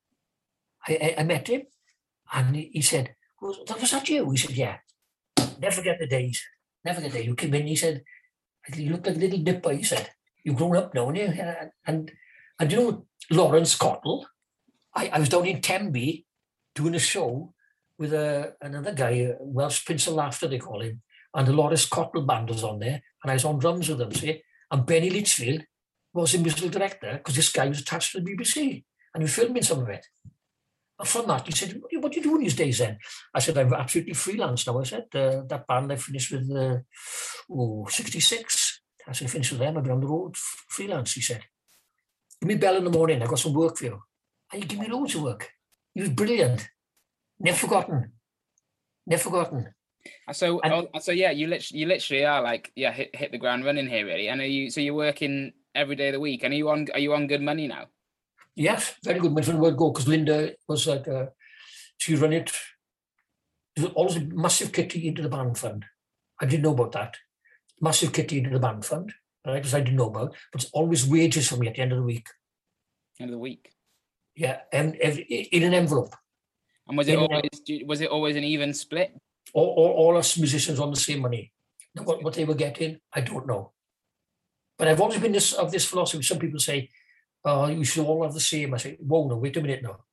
[SPEAKER 3] I, I, I met him, and he, he said, was, was that you? He said, yeah. Never forget the days. Never forget the day. You came in, he said, you look like a little dipper, he said. You've grown up now, and you? And, and you know, Lawrence Cottle, I, I was down in Tenby doing a show with a, another guy, Welsh Prince of Laughter, they call him, and the Lawrence Cottle band was on there, and I was on drums with them, see? And Benny Litchfield was the musical director, because this guy was attached to the B B C, and he was filming some of it. And from that, he said, what are you, what are you doing these days then? I said, I'm absolutely freelance now. I said, uh, that band I finished with, uh, oh, sixty-six. I said, I finished with them, I've been on the road, freelance, he said. Give me a bell in the morning, I've got some work for you. And he gave me loads of work. He was brilliant. Never forgotten. Never forgotten.
[SPEAKER 1] So,
[SPEAKER 3] And-
[SPEAKER 1] oh, so yeah, you literally, you literally are like, yeah, hit, hit the ground running here, really. And are you, so you're working every day of the week, and are you on, are you on good money now?
[SPEAKER 3] Yes, very good. Went word go because Linda was like, uh, she ran it. There was always a massive kitty into the band fund. I didn't know about that. Massive kitty into the band fund, right? Because I didn't know about. But it's always wages for me at the end of the week.
[SPEAKER 1] End of the week.
[SPEAKER 3] Yeah, and every, in an envelope.
[SPEAKER 1] And was it
[SPEAKER 3] In an
[SPEAKER 1] always, was it always an even split?
[SPEAKER 3] All, all, all us musicians on the same money. Now, what, what they were getting, I don't know. But I've always been this of this philosophy. Some people say, oh, you should all have the same. I say, whoa, no, wait a minute now.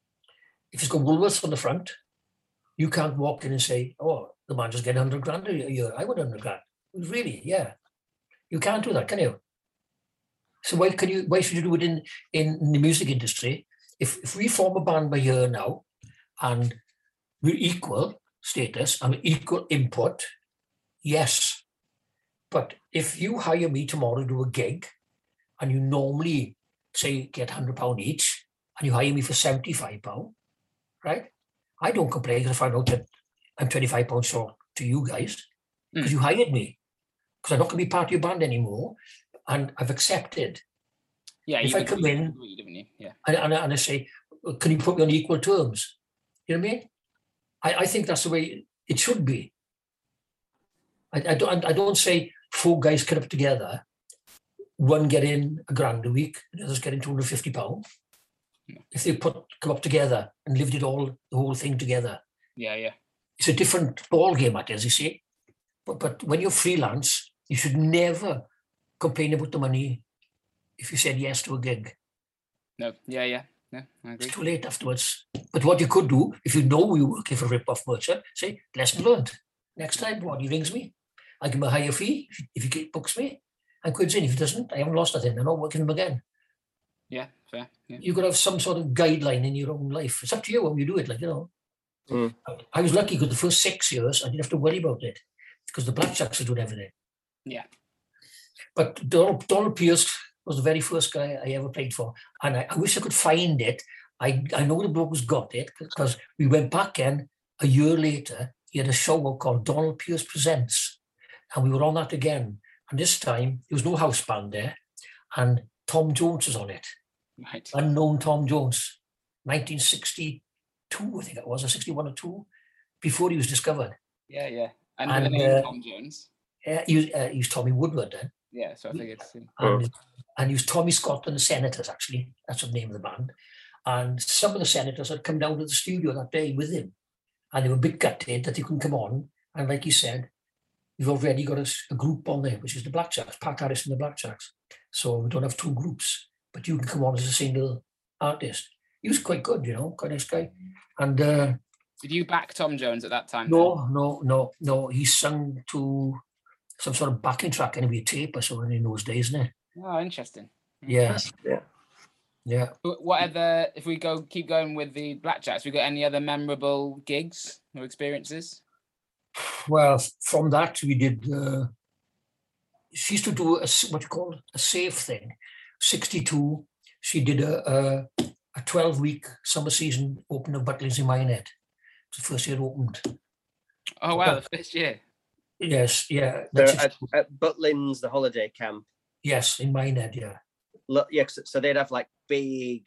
[SPEAKER 3] If it's got Woolworths on the front, you can't walk in and say, oh, the man just get one hundred grand a year. I want one hundred grand. Really? Yeah. You can't do that, can you? So why can you? Why should you do it in, in the music industry? If, if we form a band by year now and we're equal, status and equal input, yes. But if you hire me tomorrow to do a gig and you normally say get one hundred pounds each and you hire me for seventy-five pounds, right? I don't complain because I find out that I'm twenty-five pounds short to you guys because mm. you hired me because I'm not going to be part of your band anymore and I've accepted.
[SPEAKER 1] Yeah,
[SPEAKER 3] if I come in
[SPEAKER 1] you? Yeah.
[SPEAKER 3] and, and, and I say, can you put me on equal terms? You know what I mean? I, I think that's the way it should be. I, I don't I don't say four guys cut up together, one getting a grand a week, the others getting two hundred fifty pounds. No. If they put come up together and lived it all, the whole thing together.
[SPEAKER 1] Yeah, yeah.
[SPEAKER 3] It's a different ball game, that is, you see. But but when you're freelance, you should never complain about the money if you said yes to a gig.
[SPEAKER 1] No, yeah, yeah. No, I agree.
[SPEAKER 3] It's too late afterwards. But what you could do, if you know you're working for a rip-off merchant, say, lesson learned. Next time, what, he rings me, I give him a higher fee if he books me, and quid's in. If he doesn't, I haven't lost nothing. I'm not working him again.
[SPEAKER 1] Yeah, fair. Yeah.
[SPEAKER 3] You've got to have some sort of guideline in your own life. It's up to you how you do it, like, you know.
[SPEAKER 2] Mm.
[SPEAKER 3] I was lucky because the first six years, I didn't have to worry about it because the Blackjacks were doing everything.
[SPEAKER 1] Yeah.
[SPEAKER 3] But Donald, Donald Pierce was the very first guy I ever played for. And I, I wish I could find it. I, I know the bloke has got it because we went back in a year later. He had a show called Donald Pierce Presents. And we were on that again. And this time, there was no house band there. And Tom Jones was on it.
[SPEAKER 1] Right.
[SPEAKER 3] Unknown Tom Jones. nineteen sixty-two, I think it was, or sixty-one or two, before he was discovered.
[SPEAKER 1] Yeah, yeah. And,
[SPEAKER 3] and
[SPEAKER 1] the name
[SPEAKER 3] uh,
[SPEAKER 1] Tom Jones.
[SPEAKER 3] Yeah, he was, uh, he was Tommy Woodward then.
[SPEAKER 1] Yeah, so I figured.
[SPEAKER 3] And, oh. and he was Tommy Scott and the Senators, actually. That's the name of the band. And some of the Senators had come down to the studio that day with him. And they were a bit gutted that he couldn't come on. And like he said, we've already got a, a group on there, which is the Blackjacks, Pat Harris and the Blackjacks. So we don't have two groups, but you can come on as a single artist. He was quite good, you know, quite nice guy. And uh,
[SPEAKER 1] did you back Tom Jones at that time?
[SPEAKER 3] No,
[SPEAKER 1] then?
[SPEAKER 3] no, no, no. He sung to some sort of backing track, anyway, a tape or something in those days, isn't it?
[SPEAKER 1] Oh, interesting.
[SPEAKER 3] Yeah.
[SPEAKER 2] Yeah.
[SPEAKER 3] Yeah.
[SPEAKER 1] What other, if we go keep going with the Blackjacks, we got any other memorable gigs or experiences?
[SPEAKER 3] Well, from that we did, uh, she used to do a, what you call a safe thing. sixty-two, she did a a twelve-week summer season open of Butlins in Minehead. It's the first year it opened.
[SPEAKER 1] Oh, wow, but, the first year.
[SPEAKER 3] Yes, yeah.
[SPEAKER 2] So at, at Butlins, the holiday camp.
[SPEAKER 3] Yes, in Minehead, yeah.
[SPEAKER 2] Look, yeah, so they'd have like big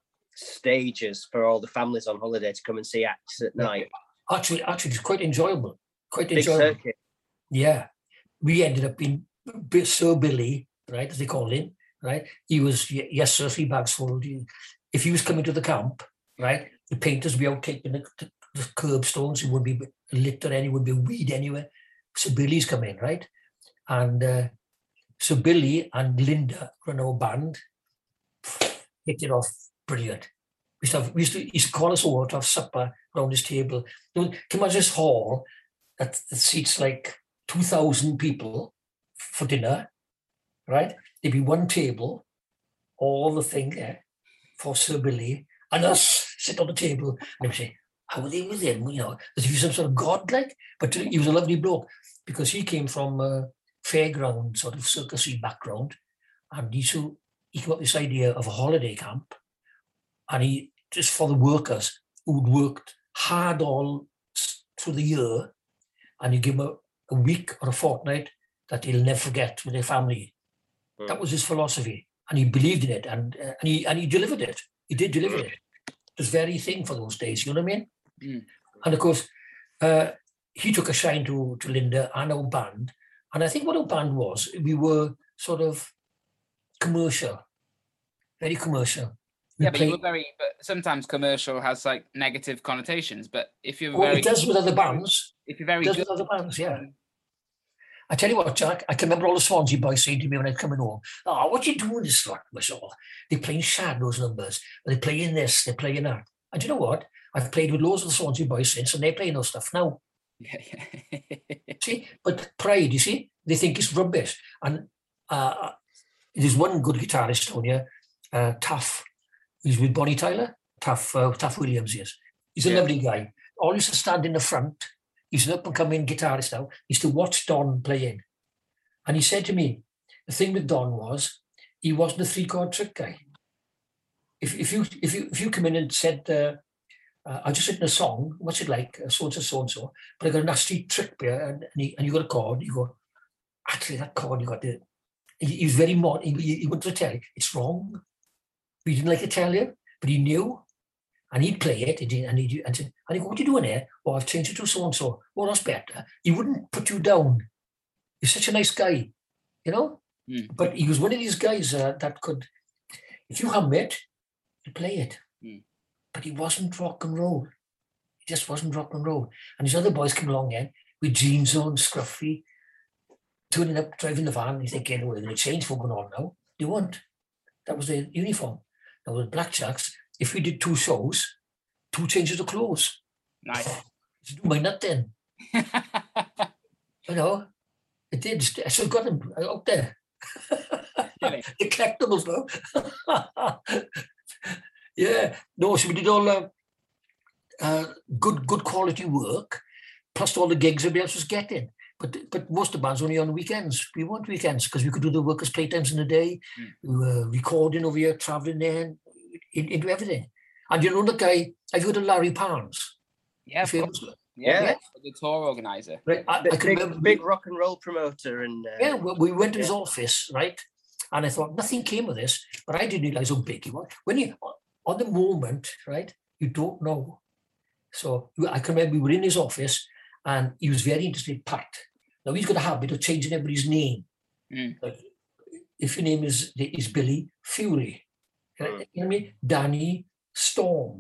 [SPEAKER 2] stages for all the families on holiday to come and see acts at night.
[SPEAKER 3] Actually, actually, it's quite enjoyable. Quite
[SPEAKER 2] big
[SPEAKER 3] enjoyable.
[SPEAKER 2] Circuit.
[SPEAKER 3] Yeah. We ended up being Sir Billy, right, as they called him, right? He was, yes, sir, three bags full. If he was coming to the camp, right, the painters would be out taking the, the, the curbstones. It wouldn't be lit or any, would be weed anywhere. So Billy's come in, right? And uh, so Billy and Linda run our band, hit it off brilliant. We used to, have, we used to, he used to call us over to have supper around this table. You know, come on, this hall that, that seats like two thousand people for dinner, right? There'd be one table, all the thing there for Sir Billy, and us sit on the table and we say, how are they with him? You know, as if he's some sort of god, like, but he was a lovely bloke because he came from a fairground, sort of circusy background, and he, so he came up with this idea of a holiday camp, and he, just for the workers who'd worked hard all through the year, and you give them a, a week or a fortnight that they'll never forget with their family. Mm. That was his philosophy, and he believed in it, and uh, and he and he delivered it. He did deliver it. This very thing for those days, you know what I mean?
[SPEAKER 1] Mm.
[SPEAKER 3] And of course, uh, he took a shine to to Linda and our band, and I think what our band was, we were sort of commercial, very commercial. We
[SPEAKER 1] yeah, but
[SPEAKER 3] played,
[SPEAKER 1] you were very. But sometimes commercial has like negative connotations. But if you're
[SPEAKER 3] well,
[SPEAKER 1] very,
[SPEAKER 3] it does with other bands.
[SPEAKER 1] If you're very
[SPEAKER 3] it does
[SPEAKER 1] good,
[SPEAKER 3] with other bands, yeah. I tell you what, Jack, I can remember all the Swansea boys saying to me when I'd coming home, oh, what are you doing this lot, all? They're playing Shadows numbers, they're playing this, they're playing that. And you know what? I've played with loads of the Swansea boys since, and they're playing those stuff now.
[SPEAKER 1] Yeah, yeah.
[SPEAKER 3] See? But pride, you see? They think it's rubbish. And uh, there's one good guitarist down here, uh, Taff. He's with Bonnie Tyler, Taff, uh, Taff Williams, yes. He's a yeah. lovely guy. All used to stand in the front He's an up-and-coming guitarist now. He used to watch Don playing. And he said to me, the thing with Don was, he wasn't a three-chord trick guy. If, if, you, if, you, if you come in and said, uh, uh, I just written a song, what's it like, so-and-so, so-and-so, but I got a nasty trick here, and, and, he, and you got a chord, you go, actually, that chord you got there, he, he was very mod, he, he wanted to tell you, it's wrong. He didn't like to tell you, but he knew. And he'd play it, and he'd, and he'd, and he'd go, what are you doing here? Oh, I've changed it to so-and-so. Well, that's better. He wouldn't put you down. He's such a nice guy, you know?
[SPEAKER 1] Mm.
[SPEAKER 3] But he was one of these guys uh, that could, if you hum it, he'd play it.
[SPEAKER 1] Mm.
[SPEAKER 3] But he wasn't rock and roll. He just wasn't rock and roll. And these other boys come along then with jeans on, scruffy, turning up, driving the van. You think, anyway, they're going to change for going on now. They weren't. That was their uniform. Now, with Blackjacks, if we did two shows, two changes of clothes.
[SPEAKER 1] Nice.
[SPEAKER 3] Do my nut then. You know, it did. I still got them out there.
[SPEAKER 1] Really?
[SPEAKER 3] The collectibles now. Yeah. No, so we did all uh, uh, good good quality work, plus all the gigs everybody else was getting. But but most of the bands only on weekends. We weren't weekends because we could do the workers' playtimes in the day. Mm. We were recording over here, traveling there, in, into everything. And you know the guy, have you heard of Larry Parnes?
[SPEAKER 1] Yeah,
[SPEAKER 3] famous,
[SPEAKER 1] yeah,
[SPEAKER 3] yeah,
[SPEAKER 1] the tour organizer.
[SPEAKER 3] Right, I,
[SPEAKER 2] big,
[SPEAKER 3] I can
[SPEAKER 2] big,
[SPEAKER 3] remember,
[SPEAKER 2] big rock and roll promoter, and uh,
[SPEAKER 3] yeah, well, we went to his
[SPEAKER 2] yeah.
[SPEAKER 3] office, right? And I thought nothing came of this, but I didn't realize how big he was. When you on the moment, right, you don't know. So I can remember we were in his office, and he was very interested in Pat. Now he's got a habit of changing everybody's name.
[SPEAKER 1] Mm.
[SPEAKER 3] Like, if your name is is Billy, Fury, you know what I mean? Danny, Storm.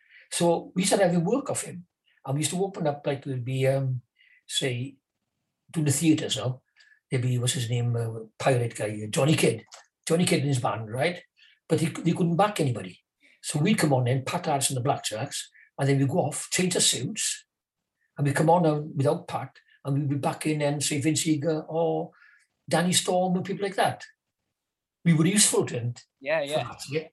[SPEAKER 3] So we started having work of him, and we used to open up like we'd be, um, say, doing the theatres now. There'd be, what's his name, uh, pirate guy, Johnny Kidd, Johnny Kidd in his band, right? But he, he couldn't back anybody. So we'd come on then, Pat Harris and the Blackjacks, and then we'd go off, change the suits, and we'd come on now without Pat, and we'd be back in and say Vince Eager or Danny Storm and people like that. We were useful to him.
[SPEAKER 1] Yeah, yeah.
[SPEAKER 3] That, yeah.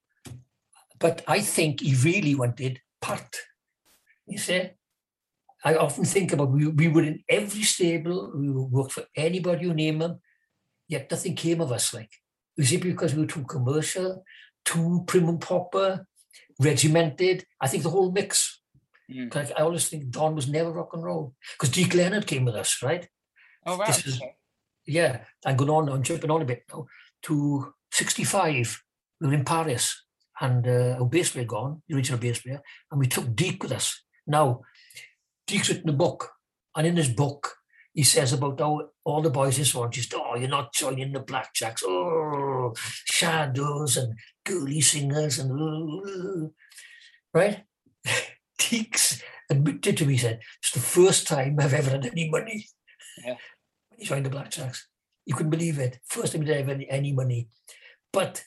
[SPEAKER 3] But I think he really wanted Pat. You see? I often think about, we, we were in every stable, we worked for anybody you name them, yet nothing came of us. Like, was it because we were too commercial, too prim and proper, regimented? I think the whole mix. Mm. Like, I always think Don was never rock and roll, because Deke Leonard came with us, right?
[SPEAKER 1] Oh, right.
[SPEAKER 3] Is, yeah, I'm going on, I'm jumping on a bit now, to sixty-five, we were in Paris, and uh, our bass player gone, the original bass player, and we took Deke with us. Now, Deke's written a book, and in his book, he says about how all the boys in Swan just, oh, you're not joining the Blackjacks, oh, shadows and girly singers, and uh, right? Deke's admitted to me, he said, it's the first time I've ever had any money.
[SPEAKER 1] Yeah.
[SPEAKER 3] When he joined the Blackjacks. You couldn't believe it. First time he ever had any money. But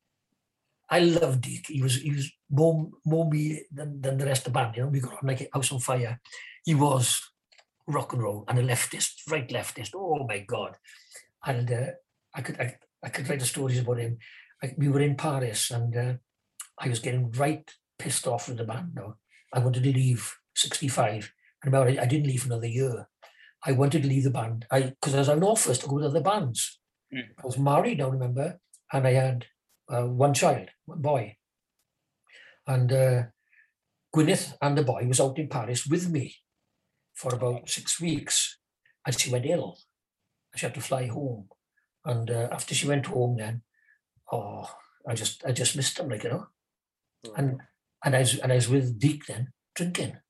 [SPEAKER 3] I loved Deke. He was he was more, more me than, than the rest of the band. You know, we got on like a house on fire. He was rock and roll and a leftist, right leftist. Oh my God! And uh, I could I, I could write the stories about him. I, we were in Paris, and uh, I was getting right pissed off with the band. Now I wanted to leave. sixty-five. And remember, I, I didn't leave for another year. I wanted to leave the band. I because I was on offers to go with other bands. Mm. I was married now, remember, and I had uh, one child, one boy. And uh, Gwyneth and the boy was out in Paris with me for about six weeks, and she went ill. She had to fly home, and uh, after she went home, then, oh, I just, I just missed them, like you know, mm. and and I was, and I was with Deke then drinking.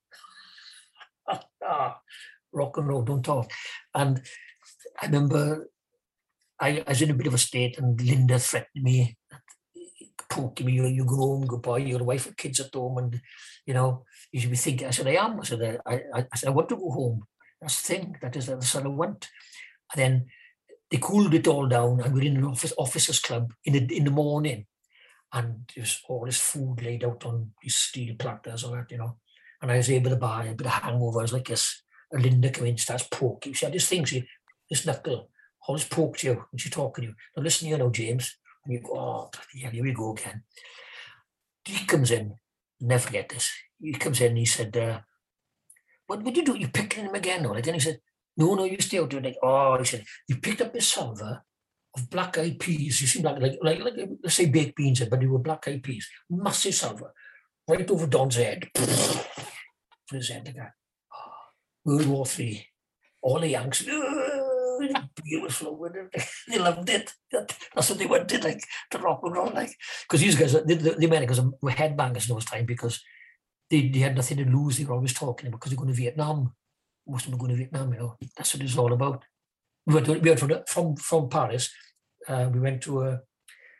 [SPEAKER 3] Rock and roll, don't talk. And I remember I, I was in a bit of a state, and Linda threatened me, poking me, you go home, goodbye, your wife and kids at home, and you know, you should be thinking. I said, I am. I said, I, I, I said, I want to go home. That's the thing. That is that's what I want. And then they cooled it all down, and we're in an office officers club in the in the morning, and there's all this food laid out on these steel platters or that, you know. And I was able to buy a bit of hangover. I was like this. And Linda came in, starts poking. She had this thing, she, this knuckle, always poked you when she's talking to you. Now listen to you now, James. And you go, oh, yeah, here we go again. He comes in, never forget this. He comes in and he said, uh, what would you do? You're picking him again, or like? And he said, no, no, you stay out there. Like, oh, he said, you picked up this salver of black-eyed peas. You seem like, like, like, like, let's say baked beans, but they were black-eyed peas. Massive salver, right over Don's head. For his head, like that. Oh, World War Three. All the Yanks, beautiful. They loved it. That, that's what they wanted, like, the rock and roll, like. Because these guys, the, the, the Americans were headbangers in those times because they, they had nothing to lose. They were always talking about because they're going to Vietnam. Most of them are going to Vietnam, you know. That's what it's all about. We went, to, we went from, from, from Paris. Uh, we went to a,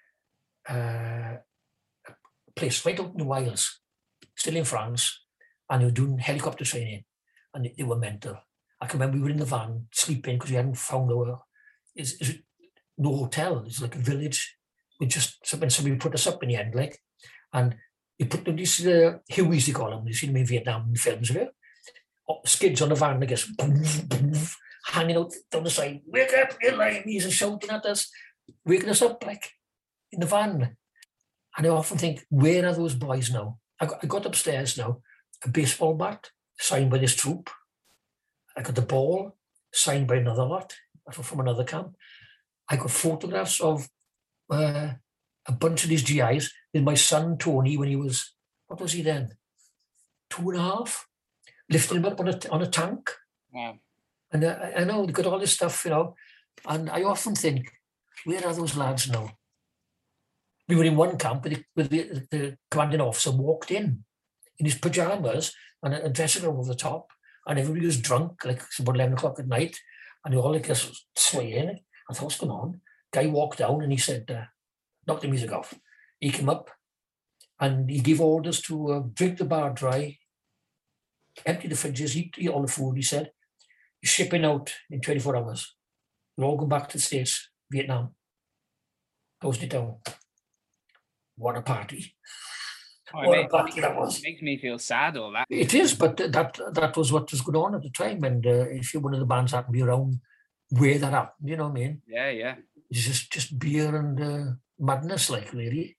[SPEAKER 3] uh, a place right out in the wilds, still in France, and they were doing helicopter training, and they, they were mental. I can remember we were in the van sleeping because we hadn't found our, it's, it's no hotel. It's like a village. We just, when somebody put us up in the end, like, and you put them, these uh, Hueys, they call them. You see them in Vietnam in films, right? Skids on the van, I guess, boom, boom, hanging out down the side. Wake up, you're alive. He's shouting at us, waking us up, like, in the van. And I often think, where are those boys now? I got, I got upstairs now, a baseball bat signed by this troop. I got the ball signed by another lot from another camp. I got photographs of uh, a bunch of these G Is with my son, Tony, when he was, what was he then? Two and a half? Lifting him up on a, on a tank.
[SPEAKER 1] Wow.
[SPEAKER 3] And uh, I know they got all this stuff, you know, and I often think, where are those lads now? We were in one camp with the, with the, the commanding officer walked in, in his pajamas and a, a dressing room over the top, and everybody was drunk, like it's about eleven o'clock at night, and they all like us swaying. I thought, what's going on? Guy walked down and he said, uh, knock the music off. He came up and he gave orders to uh, drink the bar dry, empty the fridges, eat, eat all the food, he said. You're shipping out in twenty-four hours. We're all going back to the States, Vietnam. Closed it down. What a party.
[SPEAKER 1] Oh,
[SPEAKER 3] what
[SPEAKER 1] it
[SPEAKER 3] a party that was.
[SPEAKER 1] It makes me feel sad, all that.
[SPEAKER 3] It is, but that that was what was going on at the time. And uh, if you're one of the bands that happened to be around where that happened, you know what I mean?
[SPEAKER 1] Yeah, yeah.
[SPEAKER 3] It's just, just beer and uh, madness, like, really.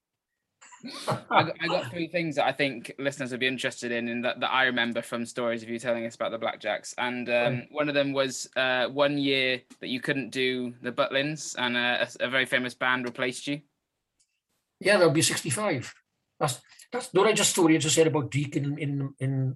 [SPEAKER 1] I, got, I got three things that I think listeners would be interested in, and that, that I remember from stories of you telling us about the Blackjacks. And um,
[SPEAKER 3] Right.
[SPEAKER 1] one of them was uh, one year that you couldn't do the Butlins, and a, a, a very famous band replaced you.
[SPEAKER 3] Yeah, that'll be sixty-five. That's that's not just story I just said about Deek in in, in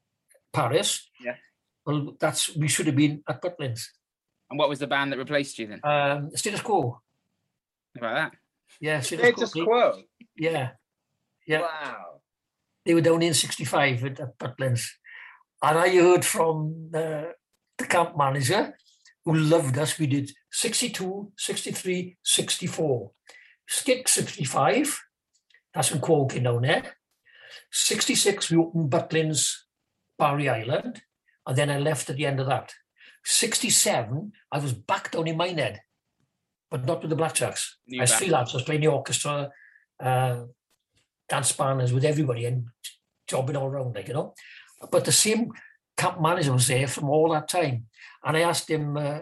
[SPEAKER 3] Paris.
[SPEAKER 1] Yeah.
[SPEAKER 3] Well, that's we should have been at Butlins.
[SPEAKER 1] And what was the band that replaced you then?
[SPEAKER 3] Um, Status Quo.
[SPEAKER 1] How about that?
[SPEAKER 3] Yeah, Status,
[SPEAKER 2] Status
[SPEAKER 3] Quo.
[SPEAKER 2] Quo.
[SPEAKER 3] Yeah, yeah.
[SPEAKER 2] Wow.
[SPEAKER 3] They were down in sixty-five at, at Butlins, and I heard from the, the camp manager who loved us. We did sixty-two, sixty-three, sixty-four. Skip sixty-five. That's when Quo came down there. sixty-six, we opened Butlins, Barry Island, and then I left at the end of that. sixty-seven, I was back down in Minehead, but not with the Blackjacks.
[SPEAKER 1] New
[SPEAKER 3] I was
[SPEAKER 1] band.
[SPEAKER 3] freelance, I was playing the orchestra, uh, dance partners with everybody and jobbing all around, like, you know. But the same camp manager was there from all that time. And I asked him, uh,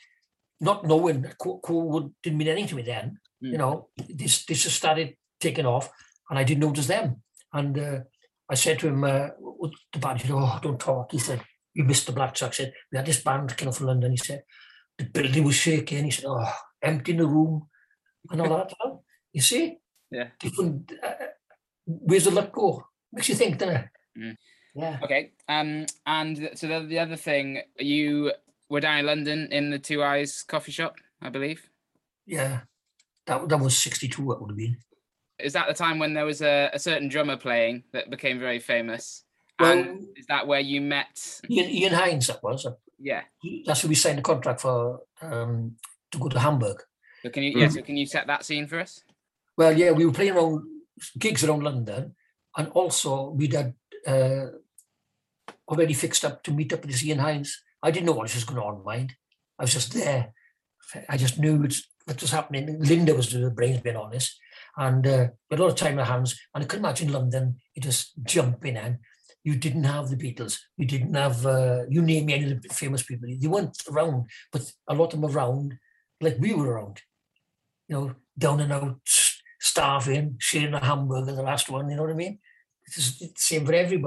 [SPEAKER 3] not knowing that Quo Quo didn't mean anything to me then,
[SPEAKER 1] Mm.
[SPEAKER 3] you know, this, this just started taking off and I didn't notice them. And uh, I said to him, uh, the band, he said, oh, don't talk. He said, you missed the Blackjacks. I said, we had this band came from London. He said, the building was shaking. He said, oh, empty in the room and all that. Well, you see?
[SPEAKER 1] Yeah.
[SPEAKER 3] Different, uh, where's the luck go? Makes you think, doesn't it?
[SPEAKER 1] Mm.
[SPEAKER 3] Yeah.
[SPEAKER 1] Okay. Um, and so the, the other thing, you were down in London in the Two Eyes coffee shop, I believe.
[SPEAKER 3] Yeah. That, that was sixty-two, that would have been.
[SPEAKER 1] Is that the time when there was a, a certain drummer playing that became very famous?
[SPEAKER 3] Well,
[SPEAKER 1] And is that where you met?
[SPEAKER 3] Ian, Ian Hines, that was.
[SPEAKER 1] Yeah.
[SPEAKER 3] That's who we signed the contract for um, to go to Hamburg.
[SPEAKER 1] So can you, yeah, so can you set that scene for us?
[SPEAKER 3] Well, yeah, we were playing around gigs around London, and also we'd had uh, already fixed up to meet up with this Ian Hines. I didn't know what was going on, mind. I was just there. I just knew it, what was happening. Linda was doing the brains, being honest, and uh, we had a lot of time on our hands. And I could imagine London, you just jump in, and you didn't have the Beatles, you didn't have, uh, you name me any of the famous people. They weren't around, but a lot of them around, like we were around. You know, down and out, starving, sharing a hamburger, the last one, you know what I mean? It's the same for everybody.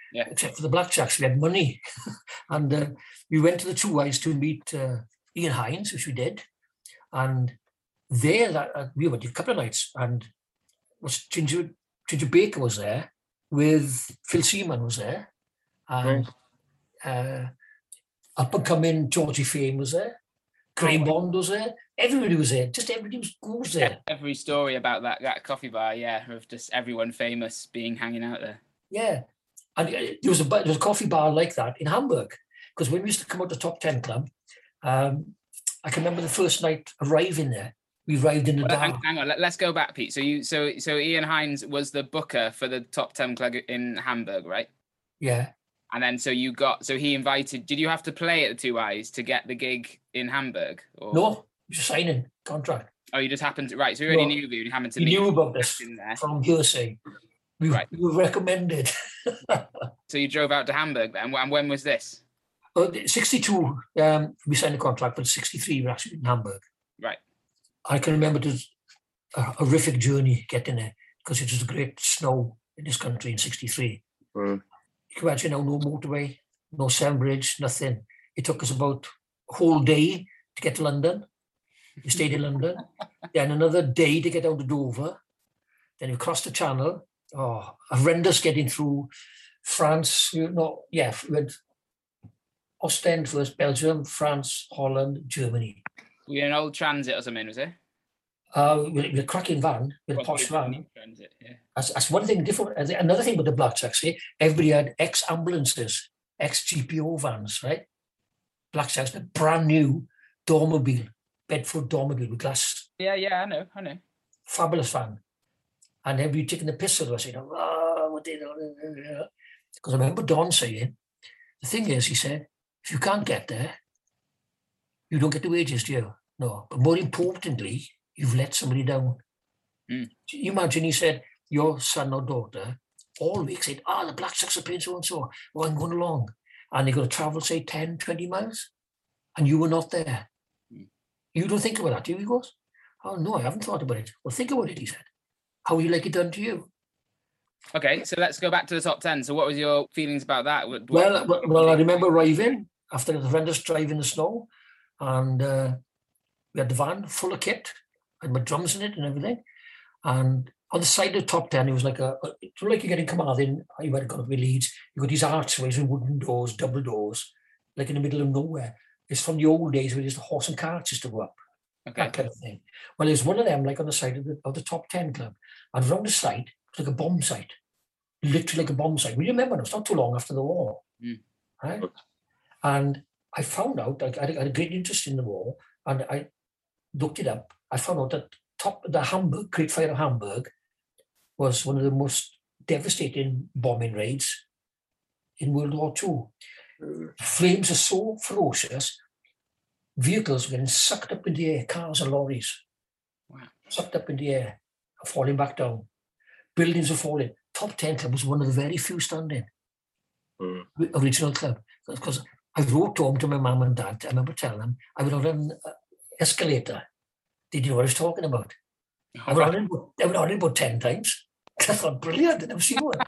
[SPEAKER 1] Yeah.
[SPEAKER 3] Except for the Blackjacks, we had money. And uh, we went to the Two Eyes to meet uh, Ian Hines, which we did. And there, that, uh, we went a couple of nights, and was Ginger, Ginger Baker was there, with Phil Seaman was there. And uh, up and coming Georgie Fame was there. Graham Bond was there. Everybody was there. Just everybody was, was there.
[SPEAKER 1] Every story about that, that coffee bar, yeah, of just everyone famous being hanging out there.
[SPEAKER 3] Yeah. And there was a, there was a coffee bar like that in Hamburg. Because when we used to come out the Top Ten Club, um, I can remember the first night arriving there. We arrived in the
[SPEAKER 1] well,
[SPEAKER 3] dark.
[SPEAKER 1] Hang, hang on, Let, let's go back, Pete. So you, so so Ian Hines was the booker for the Top Ten Club in Hamburg, right?
[SPEAKER 3] Yeah.
[SPEAKER 1] And then so you got, so he invited, did you have to play at the Two Eyes to get the gig in Hamburg? Or?
[SPEAKER 3] No, just signing contract.
[SPEAKER 1] Oh, you just happened to, right, so you already
[SPEAKER 3] No,
[SPEAKER 1] knew you happened to
[SPEAKER 3] he
[SPEAKER 1] meet
[SPEAKER 3] knew about this
[SPEAKER 1] in there.
[SPEAKER 3] from hearsay. We,
[SPEAKER 1] right.
[SPEAKER 3] we were recommended.
[SPEAKER 1] So you drove out to Hamburg then, and when was this?
[SPEAKER 3] Well, sixty-two, um, we signed a contract, but sixty-three, we were actually in Hamburg.
[SPEAKER 1] Right.
[SPEAKER 3] I can remember it was a horrific journey getting there, because it was a great snow in this country in sixty-three.
[SPEAKER 2] Mm.
[SPEAKER 3] You can imagine now, no motorway, no Severn Bridge, nothing. It took us about a whole day to get to London. We stayed in London. Then another day to get down to Dover. Then we crossed the Channel. Oh, horrendous getting through France. You know, yeah, we went Ostend first, Belgium, France, Holland, Germany.
[SPEAKER 1] Were you in an old transit or something, was it?
[SPEAKER 3] Uh, with, with a cracking van, with a posh van.
[SPEAKER 1] Transit, yeah. That's,
[SPEAKER 3] that's one thing different. Another thing with the Blackjacks, eh? Everybody had ex-ambulances, ex-G P O vans, right? Blackjacks, a brand new Dormobile, Bedford Dormobile with glass.
[SPEAKER 1] Yeah, yeah, I know, I know.
[SPEAKER 3] Fabulous van. And everybody taking the piss out of us, you know, oh, what they do. Because I remember Don saying, the thing is, he said, if you can't get there, you don't get the wages, do you? No. But more importantly, you've let somebody down.
[SPEAKER 1] Mm.
[SPEAKER 3] You imagine, he said, your son or daughter all week said, ah, oh, the Blackjacks are playing so-and-so. Oh, I'm going along. And they've got to travel, say, ten, twenty miles. And you were not there. Mm. You don't think about that, do you? He goes, oh, no, I haven't thought about it. Well, think about it, he said. How would you like it done to you?
[SPEAKER 1] Okay, so let's go back to the Top Ten. So what was your feelings about that? What,
[SPEAKER 3] well, what, well, I remember arriving after the horrendous drive in the snow. And uh, we had the van full of kit. I had my drums in it and everything. And on the side of the Top Ten, it was like a, a it was like you're getting Carmarthen, you might have got up with Leeds. You've got these archways with wooden doors, double doors, like in the middle of nowhere. It's from the old days where there's the horse and carts used to go up. Okay. That kind of thing. Well, there's one of them like on the side of the, of the Top Ten Club. And around the side, it's like a bomb site. Literally like a bomb site. We remember, it's not too long after the war. Mm. Right? And I found out, I had a great interest in the war, and I looked it up. I found out that top the Hamburg, Great Fire of Hamburg, was one of the most devastating bombing raids in World War Two. Mm. Flames are so ferocious, vehicles were getting sucked up in the air, cars and lorries. Wow. Sucked up in the air, falling back down. Buildings were falling. Top Ten Club was one of the very few standing. Mm. Original club. Because I wrote home to my mum and dad. I remember telling them I would have an uh, escalator. They didn't know what I was talking about. Oh, I, would right. it, I would on it about ten times. I thought, brilliant, I've never seen one.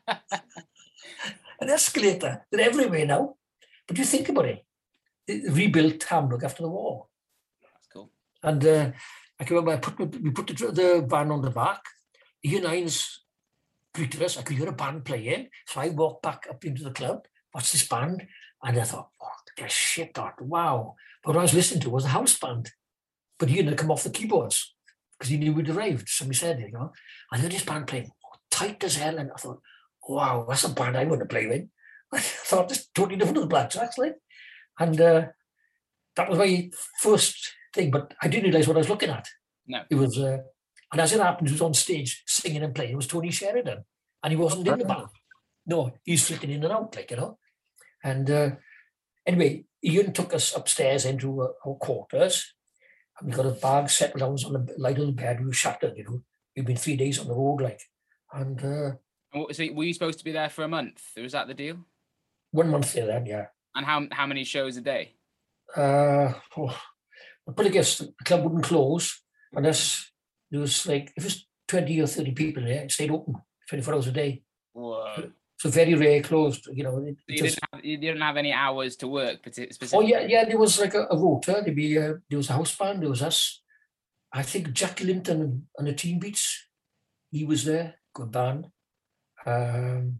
[SPEAKER 3] An escalator. They're everywhere now. But you think about it. They rebuilt Hamburg after the war.
[SPEAKER 1] That's cool.
[SPEAKER 3] And uh, I can remember I put, we put the, the van on the back. Ian Hines greeted us. I could hear a band playing. So I walked back up into the club, watched this band, and I thought, oh, get shit out. Wow. But what I was listening to was a house band. But Ian had come off the keyboards because he knew we'd arrived. Somebody said, you know, I heard this band playing tight as hell. And I thought, wow, that's a band I want to play with. I thought this totally different to the Blackjacks, like. And uh, that was my first thing. But I didn't realize what I was looking at.
[SPEAKER 1] No.
[SPEAKER 3] It was, uh, and as it happened, he was on stage singing and playing. It was Tony Sheridan. And he wasn't in the band. No, he's flicking in and out, like, you know. And uh, anyway, Ian took us upstairs into uh, our quarters. And we got a bag settled down on the light of the bed. We were shattered, you know. We'd been three days on the road, like. And uh,
[SPEAKER 1] so were you supposed to be there for a month? Was that the deal?
[SPEAKER 3] One month there then, yeah.
[SPEAKER 1] And how how many shows a day?
[SPEAKER 3] Uh, oh, but I guess the club wouldn't close unless there was like, if it's twenty or thirty people there, it stayed open twenty-four hours a day.
[SPEAKER 1] Whoa.
[SPEAKER 3] So So very rare closed, you know. It,
[SPEAKER 1] You
[SPEAKER 3] just,
[SPEAKER 1] didn't have, you didn't have any hours to work partic-
[SPEAKER 3] oh
[SPEAKER 1] specifically.
[SPEAKER 3] yeah, yeah. There was like a, a rota. There'd be a, there was a house band. There was us. I think Jack Linton and, and the Teen Beats. He was there. Good band. Um,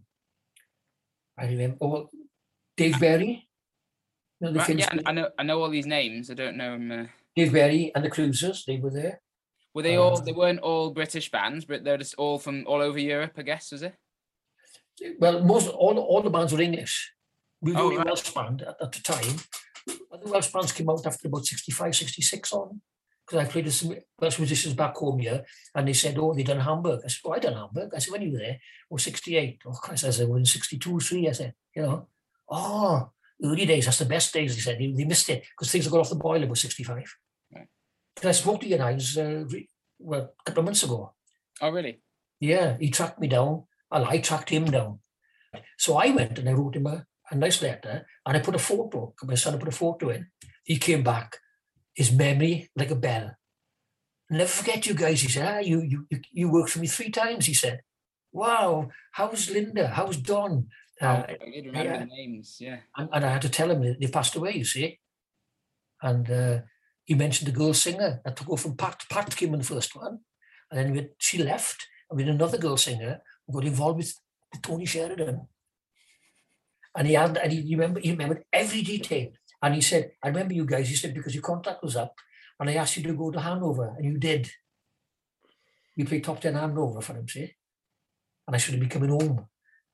[SPEAKER 3] I remember. Oh, Dave Berry. You know, the
[SPEAKER 1] Right, yeah,
[SPEAKER 3] famous-
[SPEAKER 1] I know. I know all these names. I don't know them. Uh...
[SPEAKER 3] Dave Berry and the Cruisers. They were there.
[SPEAKER 1] Were they all?
[SPEAKER 3] Um,
[SPEAKER 1] They weren't all British bands, but they're just all from all over Europe, I guess, was it?
[SPEAKER 3] Well, most all all the bands were English. We were the
[SPEAKER 1] Oh,
[SPEAKER 3] only
[SPEAKER 1] right.
[SPEAKER 3] Welsh band at, at the time. The Welsh bands came out after about sixty-five, sixty-six on. Because I played with some Welsh musicians back home here, and they said, oh, they done Hamburg. I said, oh, I done Hamburg. I said, when you were there? Oh, sixty-eight. Oh, Christ, I said, well, in sixty-two, three, I said, you know. Oh, early days, that's the best days, he said. They, they missed it, because things had got off the boil about sixty-five.
[SPEAKER 1] Right.
[SPEAKER 3] I spoke to Ian Hines, uh, re- well, a couple of months ago.
[SPEAKER 1] Oh, really?
[SPEAKER 3] Yeah, he tracked me down, and I tracked him down. So I went and I wrote him a, a nice letter, and I put a photo, my son put a photo in. He came back, his memory like a bell. Never forget you guys, he said. Ah, you, you, you, you worked for me three times, he said. Wow, how's Linda? How's Don?
[SPEAKER 1] Oh,
[SPEAKER 3] Uh,
[SPEAKER 1] I did remember
[SPEAKER 3] yeah.
[SPEAKER 1] the names, yeah.
[SPEAKER 3] and, and I had to tell him that they passed away, you see. And uh, he mentioned the girl singer that took over from Pat. Pat came in the first one, and then we had, she left, and we had another girl singer who got involved with, with Tony Sheridan. And he had, and he, he remember, he remembered every detail. And he said, I remember you guys, he said, because your contract was up, and I asked you to go to Hanover, and you did. You played top ten Hanover for him, see? And I should have been coming home.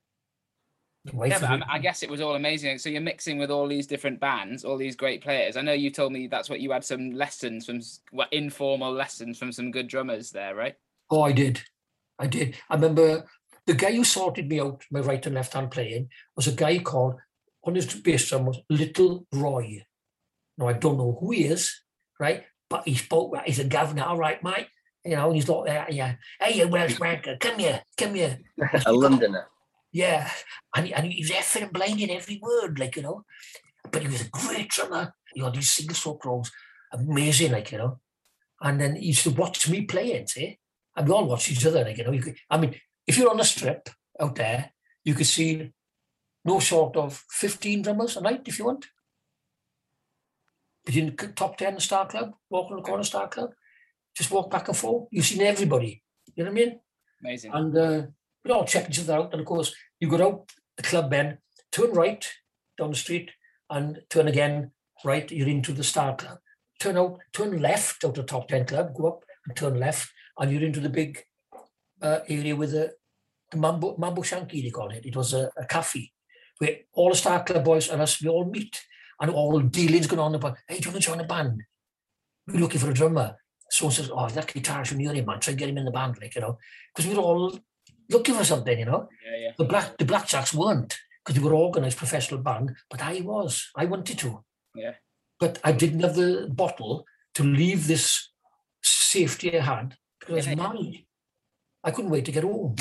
[SPEAKER 3] The wife
[SPEAKER 1] Yeah, but
[SPEAKER 3] was-
[SPEAKER 1] I, I guess it was all amazing. So you're mixing with all these different bands, all these great players. I know you told me that's what you had some lessons from, s- what informal lessons from some good drummers there, right?
[SPEAKER 3] Oh, I did. I did. I remember the guy who sorted me out, my right and left hand playing, was a guy called, on his bass drum was Little Roy. Now, I don't know who he is, right? But he spoke, he's a governor, all right, mate. You know, and he's like, uh, yeah, hey, you Welsh wanker, come here, come here.
[SPEAKER 2] A Londoner.
[SPEAKER 3] Yeah. And he, and he was effing and blinding every word, like, you know. But he was a great drummer. He had these single stroke rolls, amazing, like, you know. And then he used to watch me play it, see? And we all watched each other, like, you know. You could, I mean, if you're on a strip out there, you could see no short of fifteen drummers a night if you want. Between the top ten Star Club, walk on the corner Star Club, just walk back and forth. You've seen everybody. You know what I mean?
[SPEAKER 1] Amazing.
[SPEAKER 3] And uh, we all check each other out. And of course, you go out the club then, turn right down the street and turn again right, you're into the Star Club. Turn out, turn left out the top ten club, go up and turn left, and you're into the big uh, area with the, the Mambo, Mambo Shanky, they call it. It was a, a cafe where all the Star Club boys and us, we all meet. And all dealings going on about, hey, do you want to join a band? We're looking for a drummer. Someone says, oh, that guitarist from near him, man. Try and get him in the band, like, you know. Because we were all looking for something, you know.
[SPEAKER 1] Yeah, yeah.
[SPEAKER 3] The Black the Blackjacks weren't, because they were organised professional band, but I was. I wanted to.
[SPEAKER 1] Yeah.
[SPEAKER 3] But I didn't have the bottle to leave this safety I had, because I was
[SPEAKER 1] Yeah.
[SPEAKER 3] married. I couldn't wait to get home.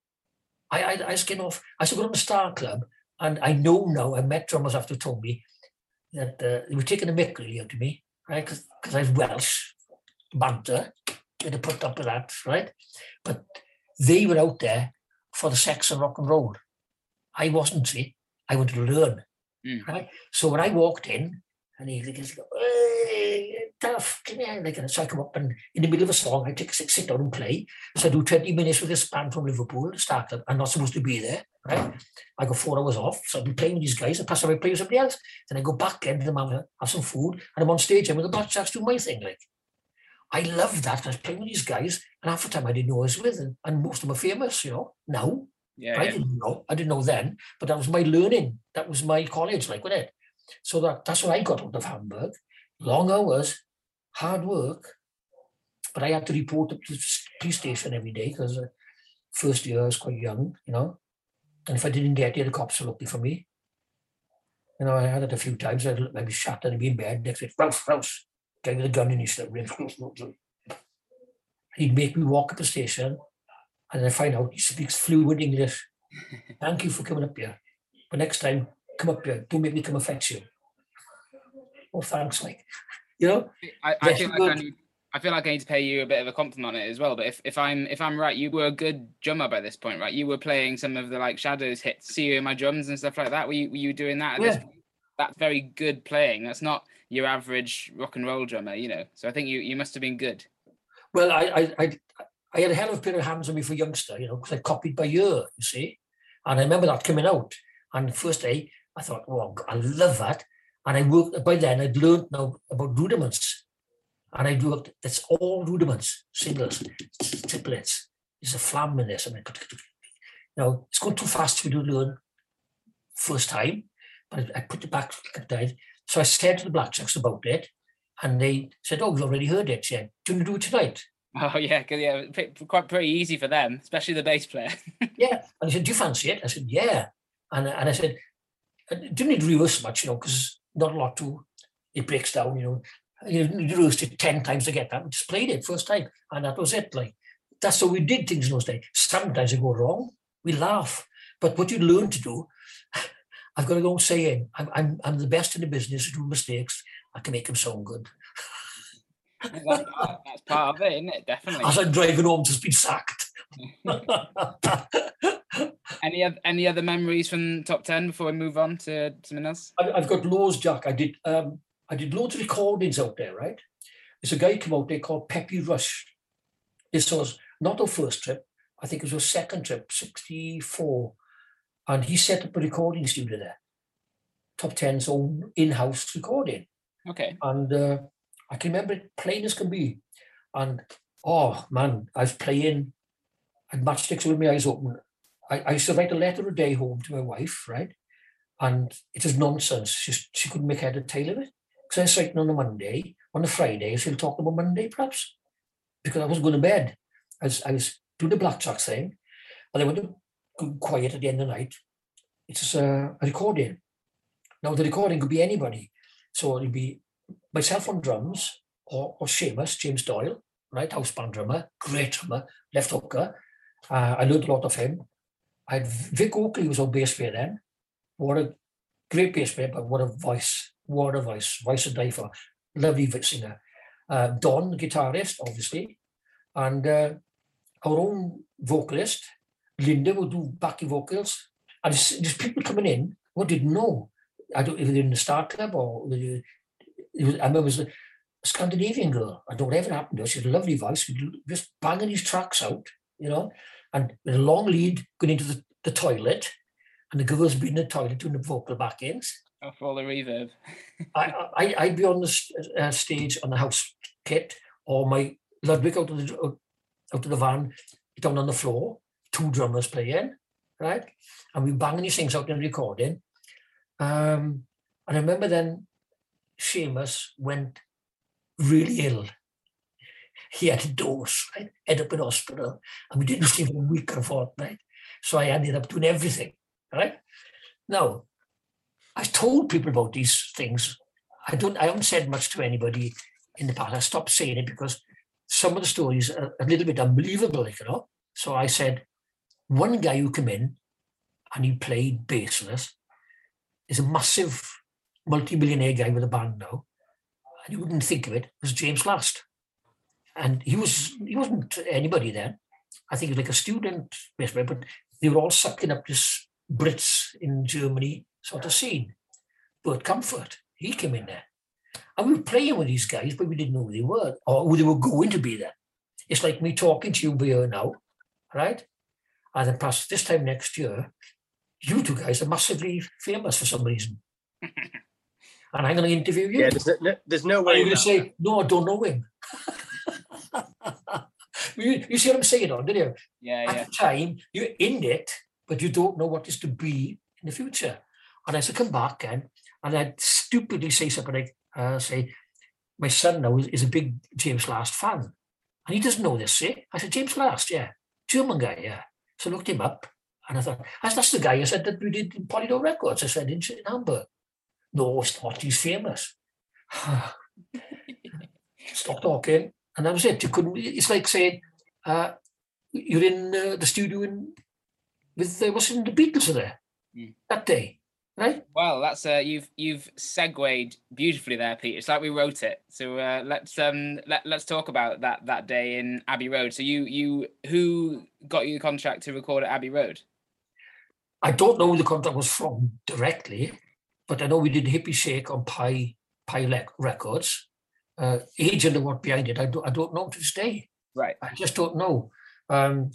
[SPEAKER 3] I, I, I was getting off. I used to go to the Star Club, and I know now, I met drummers after told me, that uh, they were taking a mick really out of me, right? Because I was Welsh, banter, they had put up with that, right? But they were out there for the sex and rock and roll. I wasn't, see. I wanted to learn,
[SPEAKER 1] Mm.
[SPEAKER 3] right? So when I walked in, and he just go, hey, tough, come here. Like, so I come up and in the middle of a song, I take sit down and play. So I do twenty minutes with this band from Liverpool, Star Club. I'm not supposed to be there, right? I got four hours off. So I'll be playing with these guys. I pass away, play with somebody else. Then I go back into the man, have some food, and I'm on stage and with the Blackjacks do my thing. Like, I love that. I was playing with these guys, and half the time I didn't know who I was with, and, and most of them are famous, you know, now.
[SPEAKER 1] Yeah,
[SPEAKER 3] I
[SPEAKER 1] yeah.
[SPEAKER 3] didn't know. I didn't know then, but that was my learning. That was my college, like, wasn't it? So that, that's what I got out of Hamburg. Long hours, hard work, but I had to report up to the police station every day because uh, first year I was quite young, you know. And if I didn't get there, the cops were looking for me. You know, I had it a few times. I'd, I'd be shot and I'd be in bed. Next day, Rouse, Rouse, guy with a gun in his stuff. He'd make me walk up the station, and I find out he speaks fluent English. Thank you for coming up here. But next time, come up here. Don't make me come affect you. Oh, thanks, Mike. You know?
[SPEAKER 1] I, I
[SPEAKER 3] Yes,
[SPEAKER 1] feel
[SPEAKER 3] you
[SPEAKER 1] like I
[SPEAKER 3] would.
[SPEAKER 1] need I feel like I need to pay you a bit of a compliment on it as well. But if, if I'm if I'm right, you were a good drummer by this point, right? You were playing some of the like Shadows hits, See You in My Drums and stuff like that. Were you were you doing that at
[SPEAKER 3] Yeah.
[SPEAKER 1] this point? That's very good playing. That's not your average rock and roll drummer, you know. So I think you you must have been good.
[SPEAKER 3] Well, I I I, I had a hell of a pair of hands on me for youngster, you know, because I copied by ear, you see. And I remember that coming out. And first day, I thought, oh, I love that. And I worked, by then I'd learned now about rudiments. And I worked, that's all rudiments, singles, triplets. There's a flam in this. I mean, you know, it's going too fast for you to learn first time. But I put it back, so I said to the Blackjacks about it. And they said, oh, we've already heard it. She said, do you want to do it tonight?
[SPEAKER 1] Oh, yeah, because yeah, quite pretty easy for them, especially the bass player. Yeah.
[SPEAKER 3] And he said, do you fancy it? I said, yeah. And, and I said, I didn't need to rehearse much, you know, because not a lot to, it breaks down, you know. You rehearsed it ten times to get that. We just played it first time. And that was it. Like, that's how we did things in those days. Sometimes they go wrong. We laugh. But what you learn to do, I've got to go saying, I'm, I'm, I'm the best in the business to do mistakes. I can make them sound good.
[SPEAKER 1] That's part, that's part of it, isn't it? Definitely.
[SPEAKER 3] As I'm driving home, just been sacked.
[SPEAKER 1] any other any other memories from Top Ten before we move on to something else?
[SPEAKER 3] I've got loads, Jack. I did um, I did loads of recordings out there, right? There's a guy came out there called Peppy Rush. This was not our first trip. I think it was our second trip, sixty-four. And he set up a recording studio there. Top Ten's own in-house recording.
[SPEAKER 1] Okay.
[SPEAKER 3] And uh, I can remember it plain as can be. And, oh, man, I was playing, I had matchsticks with my eyes open. I, I used to write a letter a day home to my wife, right? And it was nonsense. She, she couldn't make head or tail of it. Because I was writing on a Monday, on a Friday, so we'll talk about Monday, perhaps. Because I wasn't going to bed. I was, I was doing the Blackjack thing. And I went to go quiet at the end of the night. It's a, a recording. Now, the recording could be anybody. So it'd be myself on drums, or, or Seamus, James Doyle, right? House band drummer, great drummer, left hooker. Uh, I learned a lot of him. I had Vic Oakley was our bass player then. What a great bass player, but what a voice. What a voice. Voice to die for. Lovely singer. Uh, Don, the guitarist, obviously. And uh, our own vocalist, Linda, would do backing vocals. And there's, there's people coming in who didn't know. I don't know if they're in the Star Club or it was, I remember it was a Scandinavian girl. I don't know whatever happened to her. She had a lovely voice, just banging these tracks out, you know, and with a long lead going into the, the toilet, and the girls being in the toilet doing the vocal back-ins.
[SPEAKER 1] Oh, for all the reverb.
[SPEAKER 3] I, I, I'd be on the uh, stage on the house kit, or my Ludwig out of the, out of the van, down on the floor, two drummers playing, right? And we banging these things out and recording. Um, and I remember then Seamus went really ill. He had a dose, right? Ended up in hospital, and we didn't see him for a week or a fortnight. So I ended up doing everything, right? Now, I told people about these things. I don't. I haven't said much to anybody in the past. I stopped saying it because some of the stories are a little bit unbelievable, you know. So I said, one guy who came in and he played bassless is a massive multi-millionaire guy with a band now, and you wouldn't think of it, was James Last. And he was he wasn't anybody then. I think he was like a student bass player, but they were all sucking up this Brits in Germany sort of scene. Bert Comfort, he came in there. And we were playing with these guys, but we didn't know who they were or who they were going to be there. It's like me talking to you here now, right? And then past this time next year, you two guys are massively famous for some reason. And I'm going to interview you.
[SPEAKER 2] Yeah, there's no, there's no way.
[SPEAKER 3] You're going to say, no, I don't know him. you, you see what I'm saying, on, did you?
[SPEAKER 1] Yeah,
[SPEAKER 3] At
[SPEAKER 1] yeah.
[SPEAKER 3] the time, you're in it, but you don't know what is to be in the future. And as I come back and, and I'd stupidly say something like, uh, say, my son now is, is a big James Last fan. And he doesn't know this, see? I said, James Last, yeah. German guy, yeah. So I looked him up, and I thought, that's, that's the guy I said that we did in Polydor Records. I said, in Hamburg. No, it's not. He's famous. Stop talking. And that was it. You couldn't, it's like saying, uh, you're in uh, the studio in, with, uh, what's in the Beatles are there
[SPEAKER 1] mm.
[SPEAKER 3] that day. right?
[SPEAKER 1] Well, that's uh, you've you've segued beautifully there, Pete. It's like we wrote it. So uh, let's um let, let's talk about that that day in Abbey Road. So you you who got you the contract to record at Abbey Road?
[SPEAKER 3] I don't know who the contract was from directly, but I know we did Hippie Shake on Pi Pi Records. Uh, agent and what behind it, I don't I don't know to this day.
[SPEAKER 1] Right.
[SPEAKER 3] I just don't know. Um,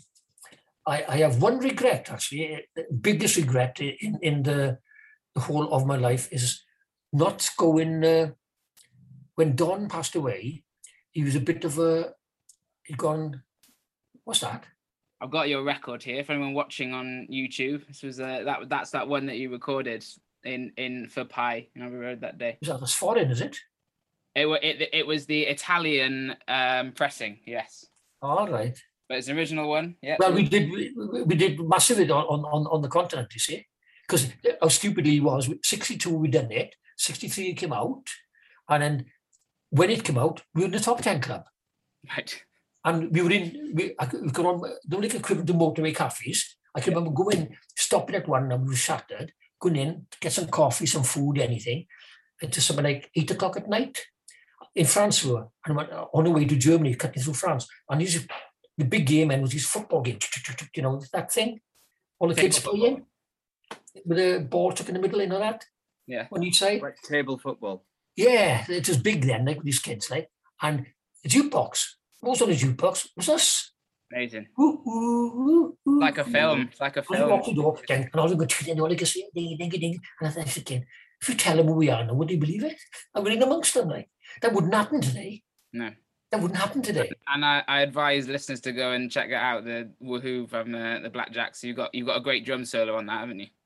[SPEAKER 3] I I have one regret actually. The biggest regret in in the the whole of my life is not going. Uh, when Don passed away, he was a bit of a. He'd gone. What's that?
[SPEAKER 1] I've got your record here. For anyone watching on YouTube, this was uh, that. That's that one that you recorded in in for Pi in Abbey Road that day.
[SPEAKER 3] Is that as foreign? Is it?
[SPEAKER 1] It it it was the Italian um, pressing. Yes.
[SPEAKER 3] All right.
[SPEAKER 1] But it's an original one. Yeah.
[SPEAKER 3] Well, we did we, we did massive it on on on the continent. You see. Because how stupidly he was, sixty-two we done it, sixty-three it came out, and then when it came out, we were in the top ten club.
[SPEAKER 1] Right.
[SPEAKER 3] And we were in, we, I, we got on, the only equivalent to motorway cafes. I can remember going, stopping at one and we were shattered, going in, to get some coffee, some food, anything, until something like eight o'clock at night. In France we were, and went on the way to Germany, cutting through France. And these, the big game end was his football game, you know, that thing, all the kids playing. With a ball tuck in the middle, you know that?
[SPEAKER 1] Yeah.
[SPEAKER 3] On each side?
[SPEAKER 2] Like table football.
[SPEAKER 3] Yeah, it was big then, like with these kids, like. And the jukebox, what was on the jukebox? Was us.
[SPEAKER 1] Amazing.
[SPEAKER 3] Ooh, ooh, ooh,
[SPEAKER 1] like a film. It's like a film.
[SPEAKER 3] And I walked the door, and I was going to you know, like a ding, ding, ding. And I was thinking, if you tell them who we are now, would they believe it? And we're in amongst them, like. That wouldn't happen today.
[SPEAKER 1] No.
[SPEAKER 3] That wouldn't happen today.
[SPEAKER 1] And I, I advise listeners to go and check it out, the Woohoo from uh, the Blackjacks. You've got, you've got a great drum solo on that, haven't you?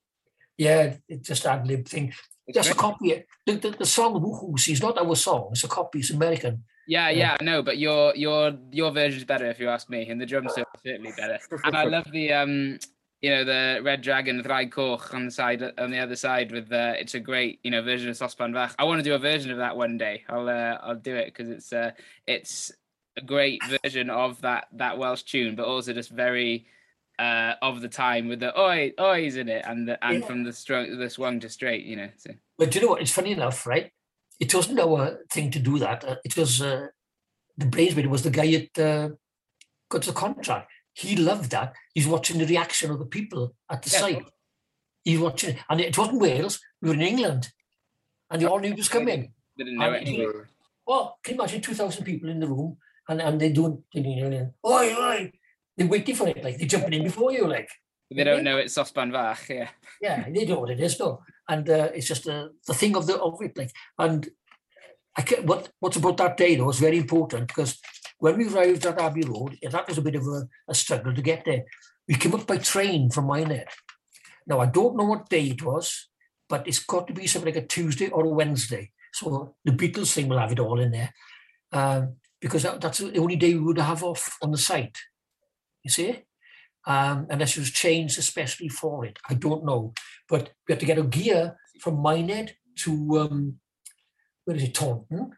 [SPEAKER 3] Yeah, it's just ad lib thing.
[SPEAKER 1] It's
[SPEAKER 3] Just
[SPEAKER 1] great.
[SPEAKER 3] a copy. The, the, the song Woohoo, see, it's not our song. It's a copy. It's American.
[SPEAKER 1] Yeah, yeah, I know, but your your your version's better if you ask me, and the drum solo is certainly better. And I love the um, you know, the Red Dragon, Thraig Koch on the side, on the other side with uh, it's a great, you know, version of Sospan Vach. I want to do a version of that one day. I'll uh, I'll do it because it's uh, it's a great version of that that Welsh tune, but also just very. Uh, of the time with the oi oi's in it and the, and
[SPEAKER 3] Yeah.
[SPEAKER 1] from the strung the swung to straight, you know. So.
[SPEAKER 3] But you know what? It's funny enough, right? It wasn't our thing to do that. Uh, it was uh, the Braismate was the guy that uh, got the contract. He loved that. He's watching the reaction of the people at the
[SPEAKER 1] Yeah.
[SPEAKER 3] site. He's watching, and it wasn't Wales. We were in England, and they all knew he was coming.
[SPEAKER 1] They didn't know
[SPEAKER 3] And
[SPEAKER 1] it anyway.
[SPEAKER 3] Well, can you imagine two thousand people in the room, and and they doing, you know, oi oi. They're waiting for it, like they're jumping in before you, like.
[SPEAKER 1] They don't know it's Sospan Vach, yeah.
[SPEAKER 3] Yeah, they know what it is, no. And uh, it's just uh, the thing of the of it, like. And I can, what what's about that day though is very important because when we arrived at Abbey Road, that was a bit of a, a struggle to get there. We came up by train from Minehead. Now I don't know what day it was, but it's got to be something like a Tuesday or a Wednesday. So the Beatles thing will have it all in there, um, because that, that's the only day we would have off on the site. You see, um, unless it was changed especially for it. I don't know, but we had to get a gear from Minehead to um, where is it, Taunton.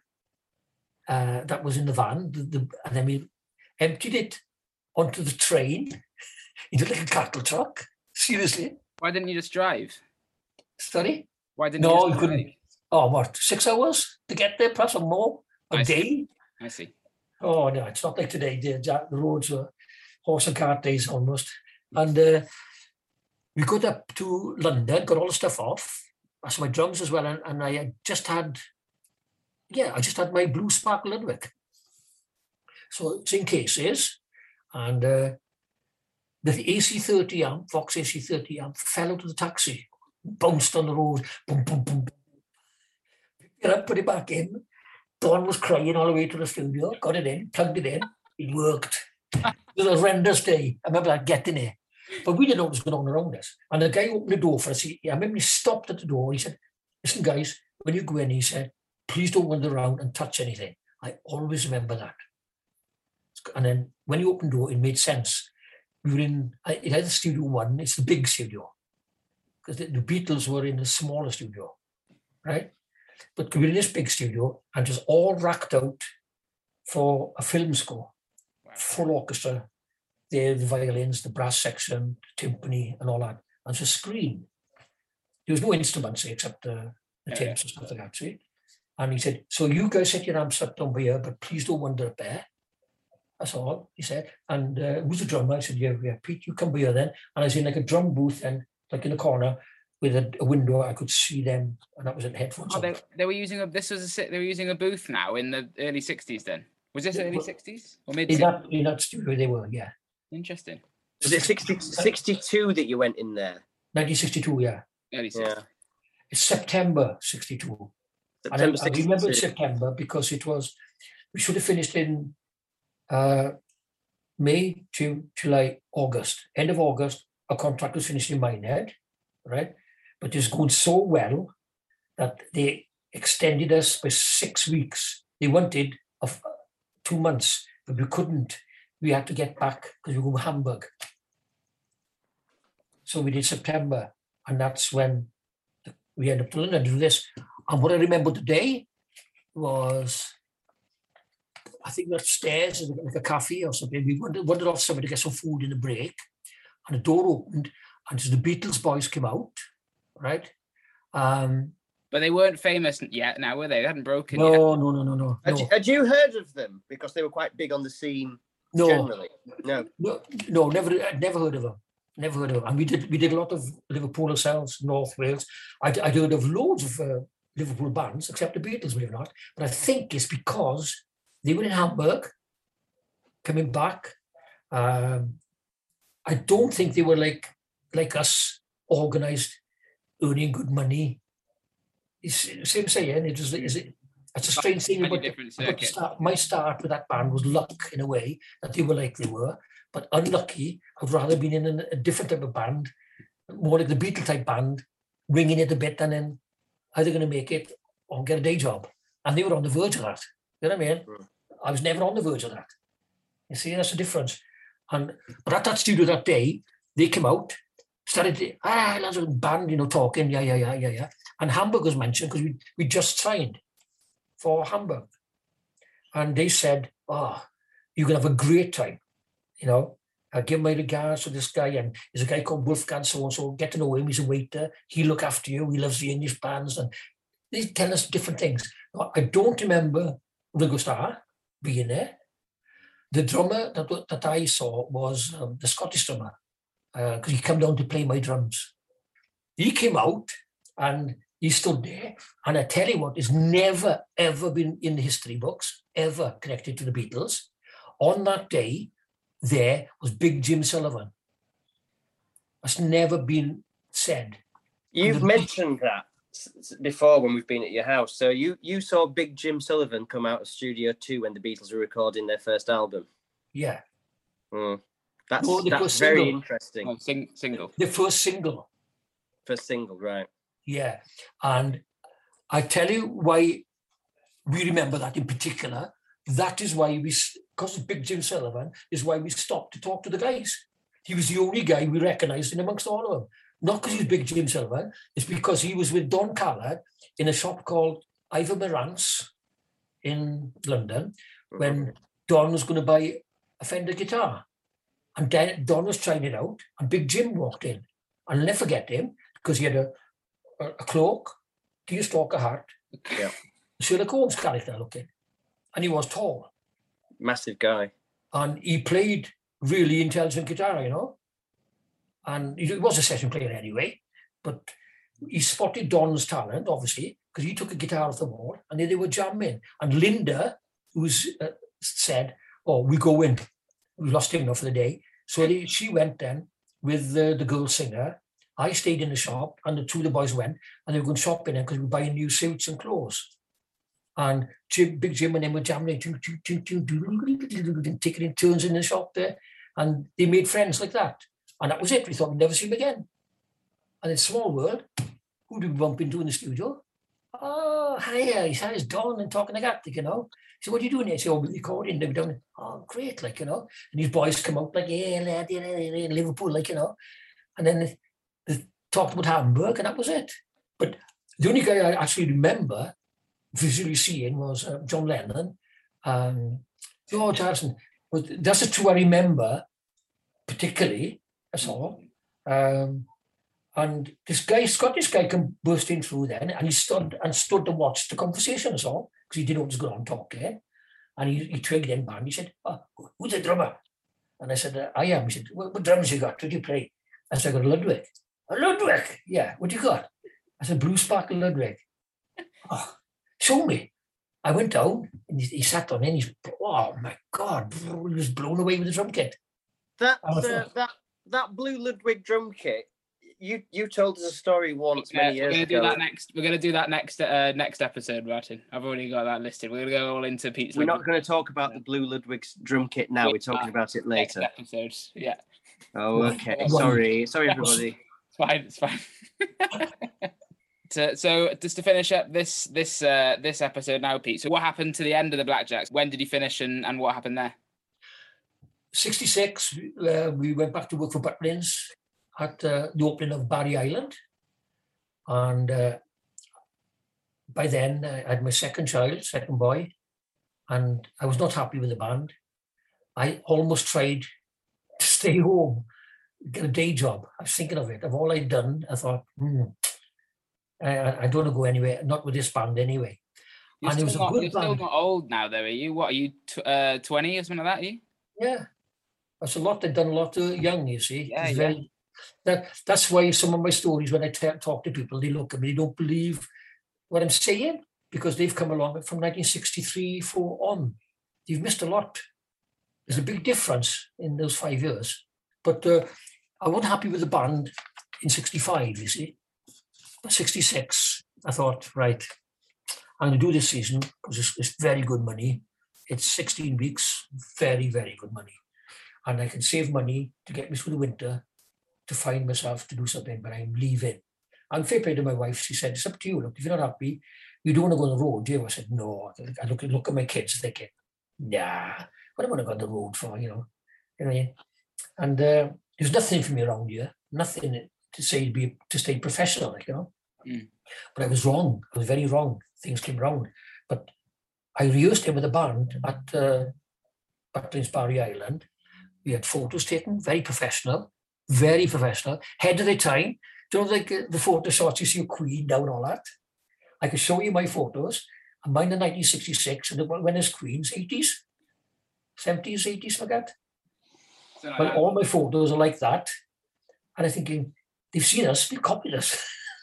[SPEAKER 3] Uh, that was in the van, the, the, and then we emptied it onto the train into like a cattle truck. Seriously,
[SPEAKER 1] Why didn't you just drive?
[SPEAKER 3] sorry.
[SPEAKER 1] Why didn't
[SPEAKER 3] No,
[SPEAKER 1] you
[SPEAKER 3] you
[SPEAKER 1] just
[SPEAKER 3] couldn't.
[SPEAKER 1] drive?
[SPEAKER 3] Oh, what? Six hours to get there, plus or more a
[SPEAKER 1] I see.
[SPEAKER 3] day.
[SPEAKER 1] I see.
[SPEAKER 3] Oh no, it's not like today. The, the roads were horse and cart days almost. And uh, we got up to London, got all the stuff off. That's my drums as well. And, and I had just had, yeah, I just had my Blue Spark Ludwig. So it's in cases. And uh, the A C thirty amp, Vox A C thirty amp, fell out of the taxi, bounced on the road, boom, boom, boom. Picked it up, put it back in. Don was crying all the way to the studio, got it in, plugged it in, it worked. It was a horrendous day. I remember that getting there. But we didn't know what was going on around us. And the guy opened the door for us. He, I remember he stopped at the door. He said, listen, guys, when you go in, he said, please don't wander around and touch anything. I always remember that. And then when he opened the door, it made sense. We were in, it had the studio one, it's the big studio. Because the, the Beatles were in the smaller studio, right? But we were in this big studio and just all racked out for a film score. Full orchestra, the, the violins, the brass section, the timpani, and all that. And it's a screen. there was no instruments except uh, the
[SPEAKER 1] Yeah,
[SPEAKER 3] tapes and stuff like that, see? And he said, so you guys set your amps up down here, but please don't wander up there. That's all, he said. And uh, who's the drummer? I said, yeah, yeah, Pete, you come here then. And I was in like a drum booth and like in the corner with a, a window, I could see them, and that was in headphones.
[SPEAKER 1] Oh, they, they were using a, this was a, si- they were using a booth now in the early sixties then? Was this
[SPEAKER 3] Yeah,
[SPEAKER 1] early
[SPEAKER 3] well,
[SPEAKER 1] sixties or mid
[SPEAKER 3] in
[SPEAKER 1] sixties?
[SPEAKER 3] that, in that studio they were, yeah.
[SPEAKER 1] Interesting.
[SPEAKER 2] Was it sixty, sixty-two that you went in there?
[SPEAKER 3] nineteen sixty-two, yeah.
[SPEAKER 1] Early sixties.
[SPEAKER 2] Yeah.
[SPEAKER 3] It's September sixty-two.
[SPEAKER 2] September
[SPEAKER 3] And I, I remember
[SPEAKER 2] sixty-two.
[SPEAKER 3] September because it was, we should have finished in uh, May, June, July, August. End of August, our contract was finished in Minehead, right? But it's going so well that they extended us by six weeks. They wanted of two months, but we couldn't. We had to get back because we were going to Hamburg. So we did September, and that's when we ended up to London to do this. And what I remember today was, I think we were upstairs in like a cafe or something. We wandered, wandered off somewhere to get some food in the break, and the door opened, and the Beatles boys came out, right? Um,
[SPEAKER 1] But they weren't famous yet now, were they? They hadn't broken yet.
[SPEAKER 3] no, no, no, no, no,
[SPEAKER 2] Had,
[SPEAKER 3] no,
[SPEAKER 2] you, had you heard of them? Because they were quite big on the scene
[SPEAKER 3] no,
[SPEAKER 2] generally. No.
[SPEAKER 3] no, no, never, I'd never heard of them. Never heard of them. And we did, we did a lot of Liverpool ourselves, North Wales. I'd, I'd heard of loads of uh, Liverpool bands, except the Beatles, believe it or not. But I think it's because they were in Hamburg, coming back. Um, I don't think they were like like us, organised, earning good money. It's the same saying. It was, is it, it's a strange thing
[SPEAKER 1] Slightly
[SPEAKER 3] about, the,
[SPEAKER 1] different
[SPEAKER 3] about the
[SPEAKER 1] circuit.
[SPEAKER 3] start. My start with that band was luck in a way that they were like they were, but unlucky. I'd rather been in a, a different type of band, more like the Beatle type band, winging it a bit and then either going to make it or get a day job. And they were on the verge of that. You know what I mean?
[SPEAKER 2] Mm.
[SPEAKER 3] I was never on the verge of that. You see, that's the difference. And but at that studio that day, they came out, started to, ah, lads of band, you know, talking, yeah, yeah, yeah, yeah, yeah. And Hamburg was mentioned because we we just signed for Hamburg. And they said, oh, you can have a great time, you know. I give my regards to this guy, and there's a guy called Wolfgang so-and-so, get to know him, he's a waiter, he'll look after you, he loves the English bands, and they tell us different things. I don't remember Ringo Starr being there. The drummer that, that I saw was um, the Scottish drummer, because uh, he came down to play my drums. He came out and he stood there, and I tell you what, it's never, ever been in the history books, ever connected to the Beatles. On that day, there was Big Jim Sullivan. That's never been said.
[SPEAKER 2] You've
[SPEAKER 3] the-
[SPEAKER 2] mentioned that s- before when we've been at your house. So you you saw Big Jim Sullivan come out of Studio Two when the Beatles were recording their first album.
[SPEAKER 3] Yeah,
[SPEAKER 2] Hmm. That's
[SPEAKER 3] No, the
[SPEAKER 2] that's
[SPEAKER 3] first
[SPEAKER 2] very
[SPEAKER 3] single.
[SPEAKER 2] interesting.
[SPEAKER 1] Oh, sing, single.
[SPEAKER 3] the first single.
[SPEAKER 2] First single, right?
[SPEAKER 3] Yeah, and I tell you why we remember that in particular. That is why we, because of Big Jim Sullivan, is why we stopped to talk to the guys. He was the only guy we recognised in amongst all of them. Not because he's Big Jim Sullivan, it's because he was with Don Callard in a shop called Ivor Morant's in London when Don was going to buy a Fender guitar. And then Don was trying it out, and Big Jim walked in. I'll never forget him because he had a, a, a cloak, deerstalker hat,
[SPEAKER 2] Yeah.
[SPEAKER 3] Sherlock Holmes character looking, and he was tall.
[SPEAKER 2] Massive guy.
[SPEAKER 3] And he played really intelligent guitar, you know. And he was a session player anyway, but he spotted Don's talent, obviously, because he took a guitar off the wall, and then they were jamming. And Linda, who's uh, said, "Oh, we go in. We lost him now for the day." So they, she went then with the, the girl singer. I stayed in the shop, and the two of the boys went, and they were going shopping because we were buying new suits and clothes. And Jim, Big Jim and them were jamming, taking turns in the shop there, and they made friends like that. And that was it. We thought we'd never see him again. And in Small World, who did we bump into in the studio? Oh, hiya, he said it's Don and talking like that, you know. He said, what are you doing here? He said, oh, we're recording. They were down, oh, great, like, you know. And these boys come out like, yeah, lad, yeah, yeah, yeah, Liverpool, like, you know. And then they, they talked about Hamburg, and that was it. But the only guy I actually remember visually seeing was uh, John Lennon. Um, George Harrison. But that's the two I remember particularly. That's all. Um, And this guy, Scottish guy, come bursting through then, and he stood and stood to watch the conversation as well, because he didn't know what was going on talking. And he, he twigged in band. He said, oh, who's the drummer? And I said, uh, I am. He said, what, what drums you got? What do you play? I said, I got a Ludwig. A Ludwig? Yeah, what do you got? I said, Blue Sparkle Ludwig. Oh, show me. I went down, and he, he sat on it, and he's, oh my God, he was blown away with the drum kit.
[SPEAKER 2] That, uh, that, that Blue Ludwig drum kit, You you told us a story once many
[SPEAKER 1] yeah,
[SPEAKER 2] years
[SPEAKER 1] we're gonna
[SPEAKER 2] ago.
[SPEAKER 1] Do that next, we're going to do that next uh, next episode, Martin. I've already got that listed. We're going to go all into Pete's.
[SPEAKER 2] We're not going to talk about the Blue Ludwig's drum kit now. We're talking about it later.
[SPEAKER 1] Next episode, yeah.
[SPEAKER 2] Oh, okay. Sorry. Sorry, everybody.
[SPEAKER 1] It's fine. It's fine. so, so just to finish up this this uh, this episode now, Pete. So what happened to the end of the Blackjacks? When did you finish and, and what happened there?
[SPEAKER 3] sixty-six, uh, we went back to work for Butlins at uh, the opening of Barry Island. And uh, by then, I had my second child, second boy, and I was not happy with the band. I almost tried to stay home, get a day job. I was thinking of it. Of all I'd done, I thought, hmm, I, I don't want to go anywhere, not with this band anyway.
[SPEAKER 1] You're,
[SPEAKER 3] and
[SPEAKER 1] still,
[SPEAKER 3] it was
[SPEAKER 1] not,
[SPEAKER 3] a good
[SPEAKER 1] you're
[SPEAKER 3] band.
[SPEAKER 1] still not old now, though, are you? What, are you t- uh, twenty or something like that, are you?
[SPEAKER 3] Yeah. That's a lot. I've done a lot too young, you see.
[SPEAKER 1] Yeah,
[SPEAKER 3] It's
[SPEAKER 1] yeah.
[SPEAKER 3] very, that, that's why some of my stories, when I t- talk to people, they look at me, they don't believe what I'm saying, because they've come along from nineteen sixty-three for on. You've missed a lot. There's a big difference in those five years. But uh, I wasn't happy with the band in sixty-five, you see. But sixty-six, I thought, right, I'm going to do this season because it's, it's very good money. It's sixteen weeks, very, very good money. And I can save money to get me through the winter, to find myself to do something, but I'm leaving. And fair play to my wife, she said, it's up to you. Look, if you're not happy, you don't want to go on the road, do you? I said, no. I look, look at my kids thinking, nah, what am I going to go on the road for, you know? You know what I mean? And uh, there's nothing for me around here, nothing to say to be to stay professional, like, you know?
[SPEAKER 1] Mm.
[SPEAKER 3] But I was wrong. I was very wrong. Things came round. But I rehearsed him with a band at uh, Butlins Barry Island. We had photos taken, very professional, very professional, head of the time. Do you know, like uh, the photo shots you see of Queen down all that? I could show you my photos, and mine in nineteen sixty-six, and when is Queen's eighties, seventies, eighties, like that.
[SPEAKER 1] So like
[SPEAKER 3] Well,
[SPEAKER 1] that.
[SPEAKER 3] all my photos are like that. And I'm thinking, they've seen us, they've copied us.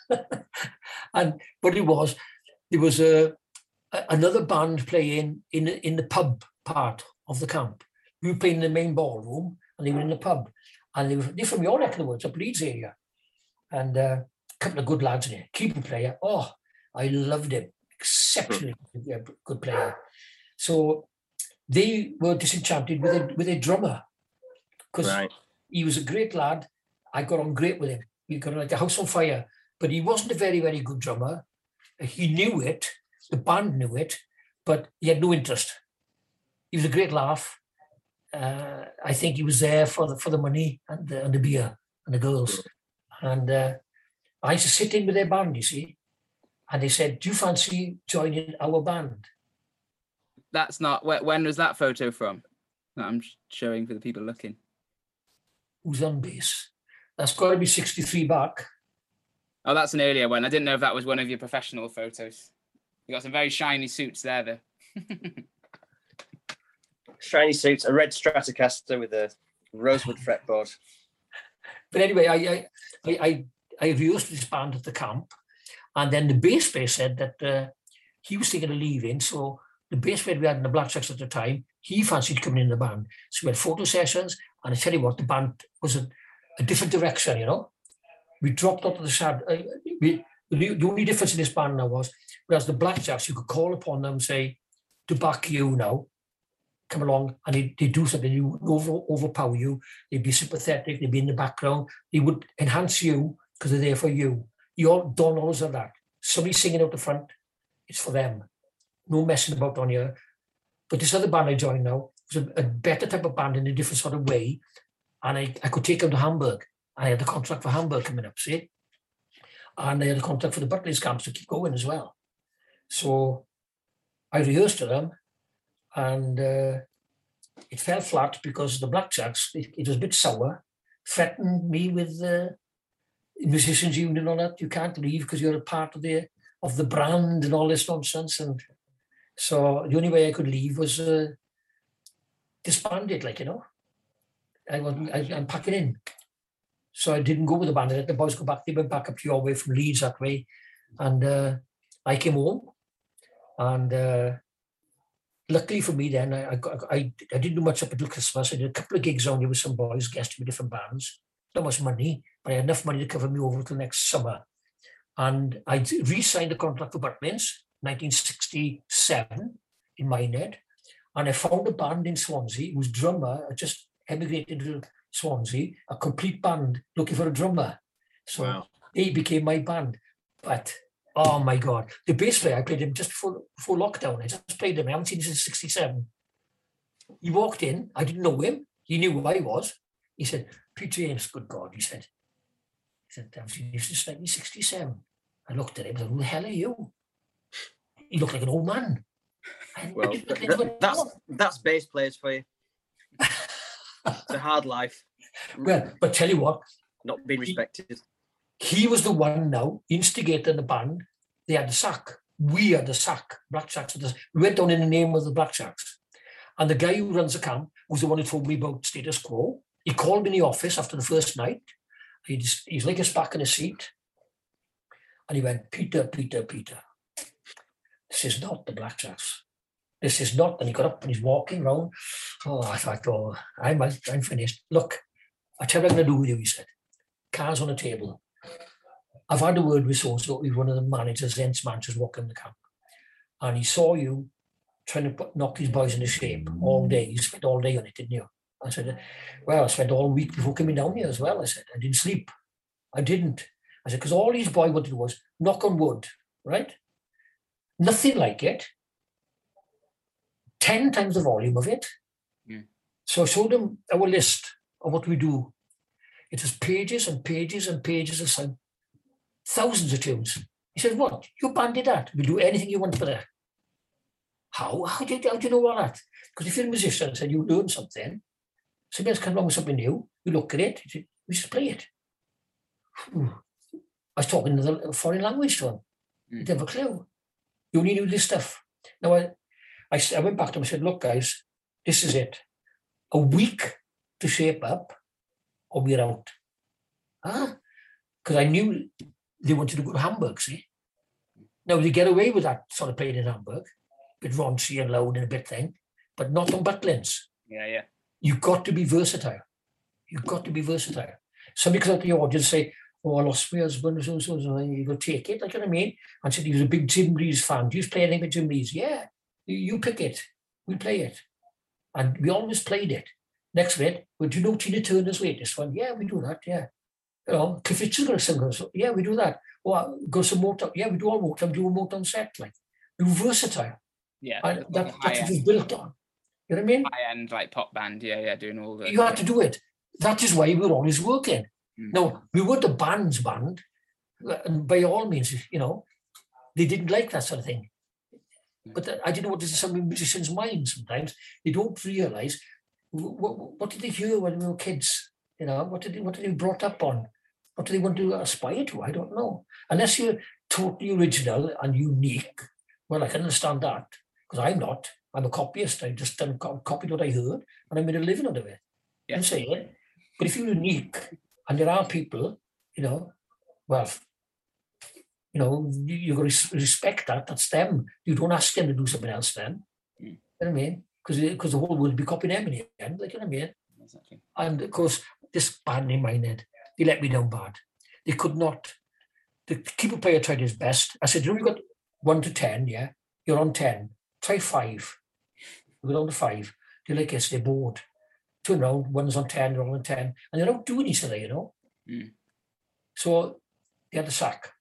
[SPEAKER 3] And but it was, there was a, a another band playing in in the pub part of the camp. We were playing in the main ballroom, and they were in the pub. And they were they're from your neck of the woods, up Leeds area. And uh, a couple of good lads in it. Keeper player. Oh, I loved him. Exceptionally good player. So they were disenchanted with a with a drummer. Because
[SPEAKER 2] Right.
[SPEAKER 3] he was a great lad. I got on great with him. We got like a house on fire. But he wasn't a very, very good drummer. He knew it. The band knew it. But he had no interest. He was a great laugh. Uh, I think he was there for the for the money and the, and the beer and the girls. And uh, I used to sit in with their band, you see. And they said, do you fancy joining our band?
[SPEAKER 1] That's not, wh- when was that photo from? That I'm showing for the people looking.
[SPEAKER 3] Who's on bass? That's got to be sixty-three back.
[SPEAKER 1] Oh, that's an earlier one. I didn't know if that was one of your professional photos. You got some very shiny suits there, though.
[SPEAKER 2] Shiny suits, a red Stratocaster with a rosewood fretboard.
[SPEAKER 3] But anyway, I I I, I, I rehearsed this band at the camp, and then the bass player said that uh, he was thinking of leaving. So the bass player we had in the Blackjacks at the time, he fancied coming in the band. So we had photo sessions, and I tell you what, the band was a, a different direction, you know. We dropped out of the sad. Uh, we, the, the only difference in this band now was, whereas the Blackjacks, you could call upon them and say, to back you now, come along, and they, they do something, you over, overpower you, they'd be sympathetic, they'd be in the background, they would enhance you because they're there for you. You all don't always have that. Somebody singing out the front, it's for them. No messing about on here. But this other band I joined now was a, a better type of band in a different sort of way, and I, I could take them to Hamburg. I had a contract for Hamburg coming up, see? And I had a contract for the Butlins camps to keep going as well. So I rehearsed to them, and uh, it fell flat because the Blackjacks, it, it was a bit sour, threatened me with uh, musicians union and all that. You can't leave because you're a part of the of the brand and all this nonsense. And so the only way I could leave was uh, disband it, like, you know. I wasn't, I, I'm packing in. So I didn't go with the band. I let the boys go back. They went back up to your way from Leeds that way. And uh, I came home. And uh, luckily for me then, I, I, I, I didn't do much up until Christmas. I did a couple of gigs only with some boys, guesting with different bands. Not much money, but I had enough money to cover me over until next summer. And I re-signed the contract for Butlins, nineteen sixty-seven, in Minehead. And I found a band in Swansea whose drummer had just emigrated to Swansea, a complete band looking for a drummer. So wow. They became my band. But, oh my God, the bass player, I played him just before, before lockdown. I just played him. I haven't seen him since sixty-seven. He walked in. I didn't know him. He knew who I was. He said, Peter James, good God, he said. He said, I've seen you since nineteen sixty-seven. I looked at him and said, who the hell are you? He looked like an old man.
[SPEAKER 2] Well, that, that's, that's bass players for you. It's a hard life.
[SPEAKER 3] Well, but tell you what.
[SPEAKER 2] Not being respected.
[SPEAKER 3] He, he was the one now, instigating the band. They had the sack. We had the sack. Black Shacks. We went down in the name of the Black Shacks. And the guy who runs the camp was the one who told me about Status Quo. He called me in the office after the first night. He's, he's like us back in a seat. And he went, Peter, Peter, Peter, this is not the Black Shacks. This is not. And he got up and he's walking around. Oh, I thought, oh, I'm, I'm finished. Look, I tell you what I'm going to do with you, he said. Cards on the table. I've had a word with so-and-so. He's one of the managers, Ents managers walking the camp. And he saw you trying to put, knock his boys into shape all day. You spent all day on it, didn't you? I said, well, I spent all week before coming down here as well. I said, I didn't sleep. I didn't. I said, because all these boys wanted to do was knock on wood, right? Nothing like it. Ten times the volume of it. Mm. So I showed them our list of what we do. It was pages and pages and pages of sound. Thousands of tunes. He said, what? You band did that. We'll do anything you want for that. How? How do you, how do you know all that? Because if you're a musician and you learn something, somebody else comes along with something new, you look at it, we just play it. Whew. I was talking in a foreign language to him. Mm. He didn't have a clue. You only knew this stuff. Now, I, I, I went back to him and said, look, guys, this is it. A week to shape up or we're out. Huh? Because I knew they wanted to go to Hamburg, see? Now, they get away with that sort of playing in Hamburg, a bit raunchy and loud and a bit thing, but not on Butlins.
[SPEAKER 1] Yeah, yeah.
[SPEAKER 3] You've got to be versatile. You've got to be versatile. Somebody comes up to your audience and say, oh, I lost my husband, so, so, so, you go take it, like what I mean? And said he was a big Jim Reeves fan. Do you play anything with Jim Reeves? Yeah, you, you pick it. We play it. And we always played it. Next bit, well, do you know Tina Turner's latest one? Yeah, we do that, yeah. You know, Cliff Richard's going to sing, so, yeah, we do that. Or go some Motown. Yeah, we do all Motown, do a Motown set, like. We're versatile.
[SPEAKER 1] Yeah.
[SPEAKER 3] And that, like that's what it's built on. You know what I mean?
[SPEAKER 1] High-end, like, pop band, yeah, yeah, doing all the...
[SPEAKER 3] You had to do it. That is why we were always working. Mm. Now, we were the band's band, and by all means, you know, they didn't like that sort of thing. But I didn't know what is in some musicians' minds sometimes. They don't realise what, what did they hear when they were kids? You know, what did they, what did they brought up on? What do they want to aspire to? I don't know. Unless you're totally original and unique, well, I can understand that, because I'm not. I'm a copyist. I just done copied what I heard, and I made a living out of it. Yeah. I'm saying, but if you're unique, and there are people, you know, well, you know, you, you got to respect that. That's them. You don't ask them to do something else then. Mm. You know what I mean? Because because the whole world will be copying them in the end. Like, you know what I mean? Exactly. And of course, this band in Minehead, they let me down bad. They could not. The keyboard player tried his best. I said, you know, you got one to ten, yeah? You're on ten. Try five. We go down to five. They're like, yes, they're bored. Turn around, one's on ten, they're all on ten. And they're not doing each other, you know? Mm. So they had the sack.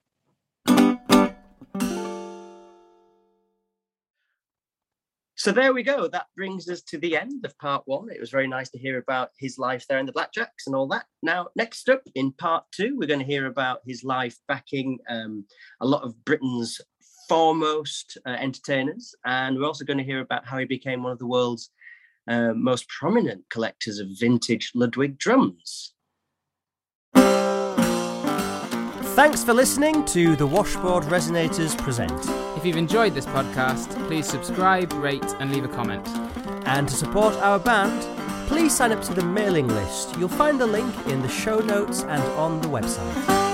[SPEAKER 2] So there we go. That brings us to the end of part one. It was very nice to hear about his life there in the Black Shacks and all that. Now, next up in part two, we're going to hear about his life backing um, a lot of Britain's foremost uh, entertainers. And we're also going to hear about how he became one of the world's uh, most prominent collectors of vintage Ludwig drums.
[SPEAKER 4] Thanks for listening to the Washboard Resonators Present.
[SPEAKER 1] If you've enjoyed this podcast, please subscribe, rate and leave a comment.
[SPEAKER 4] And to support our band, please sign up to the mailing list. You'll find the link in the show notes and on the website.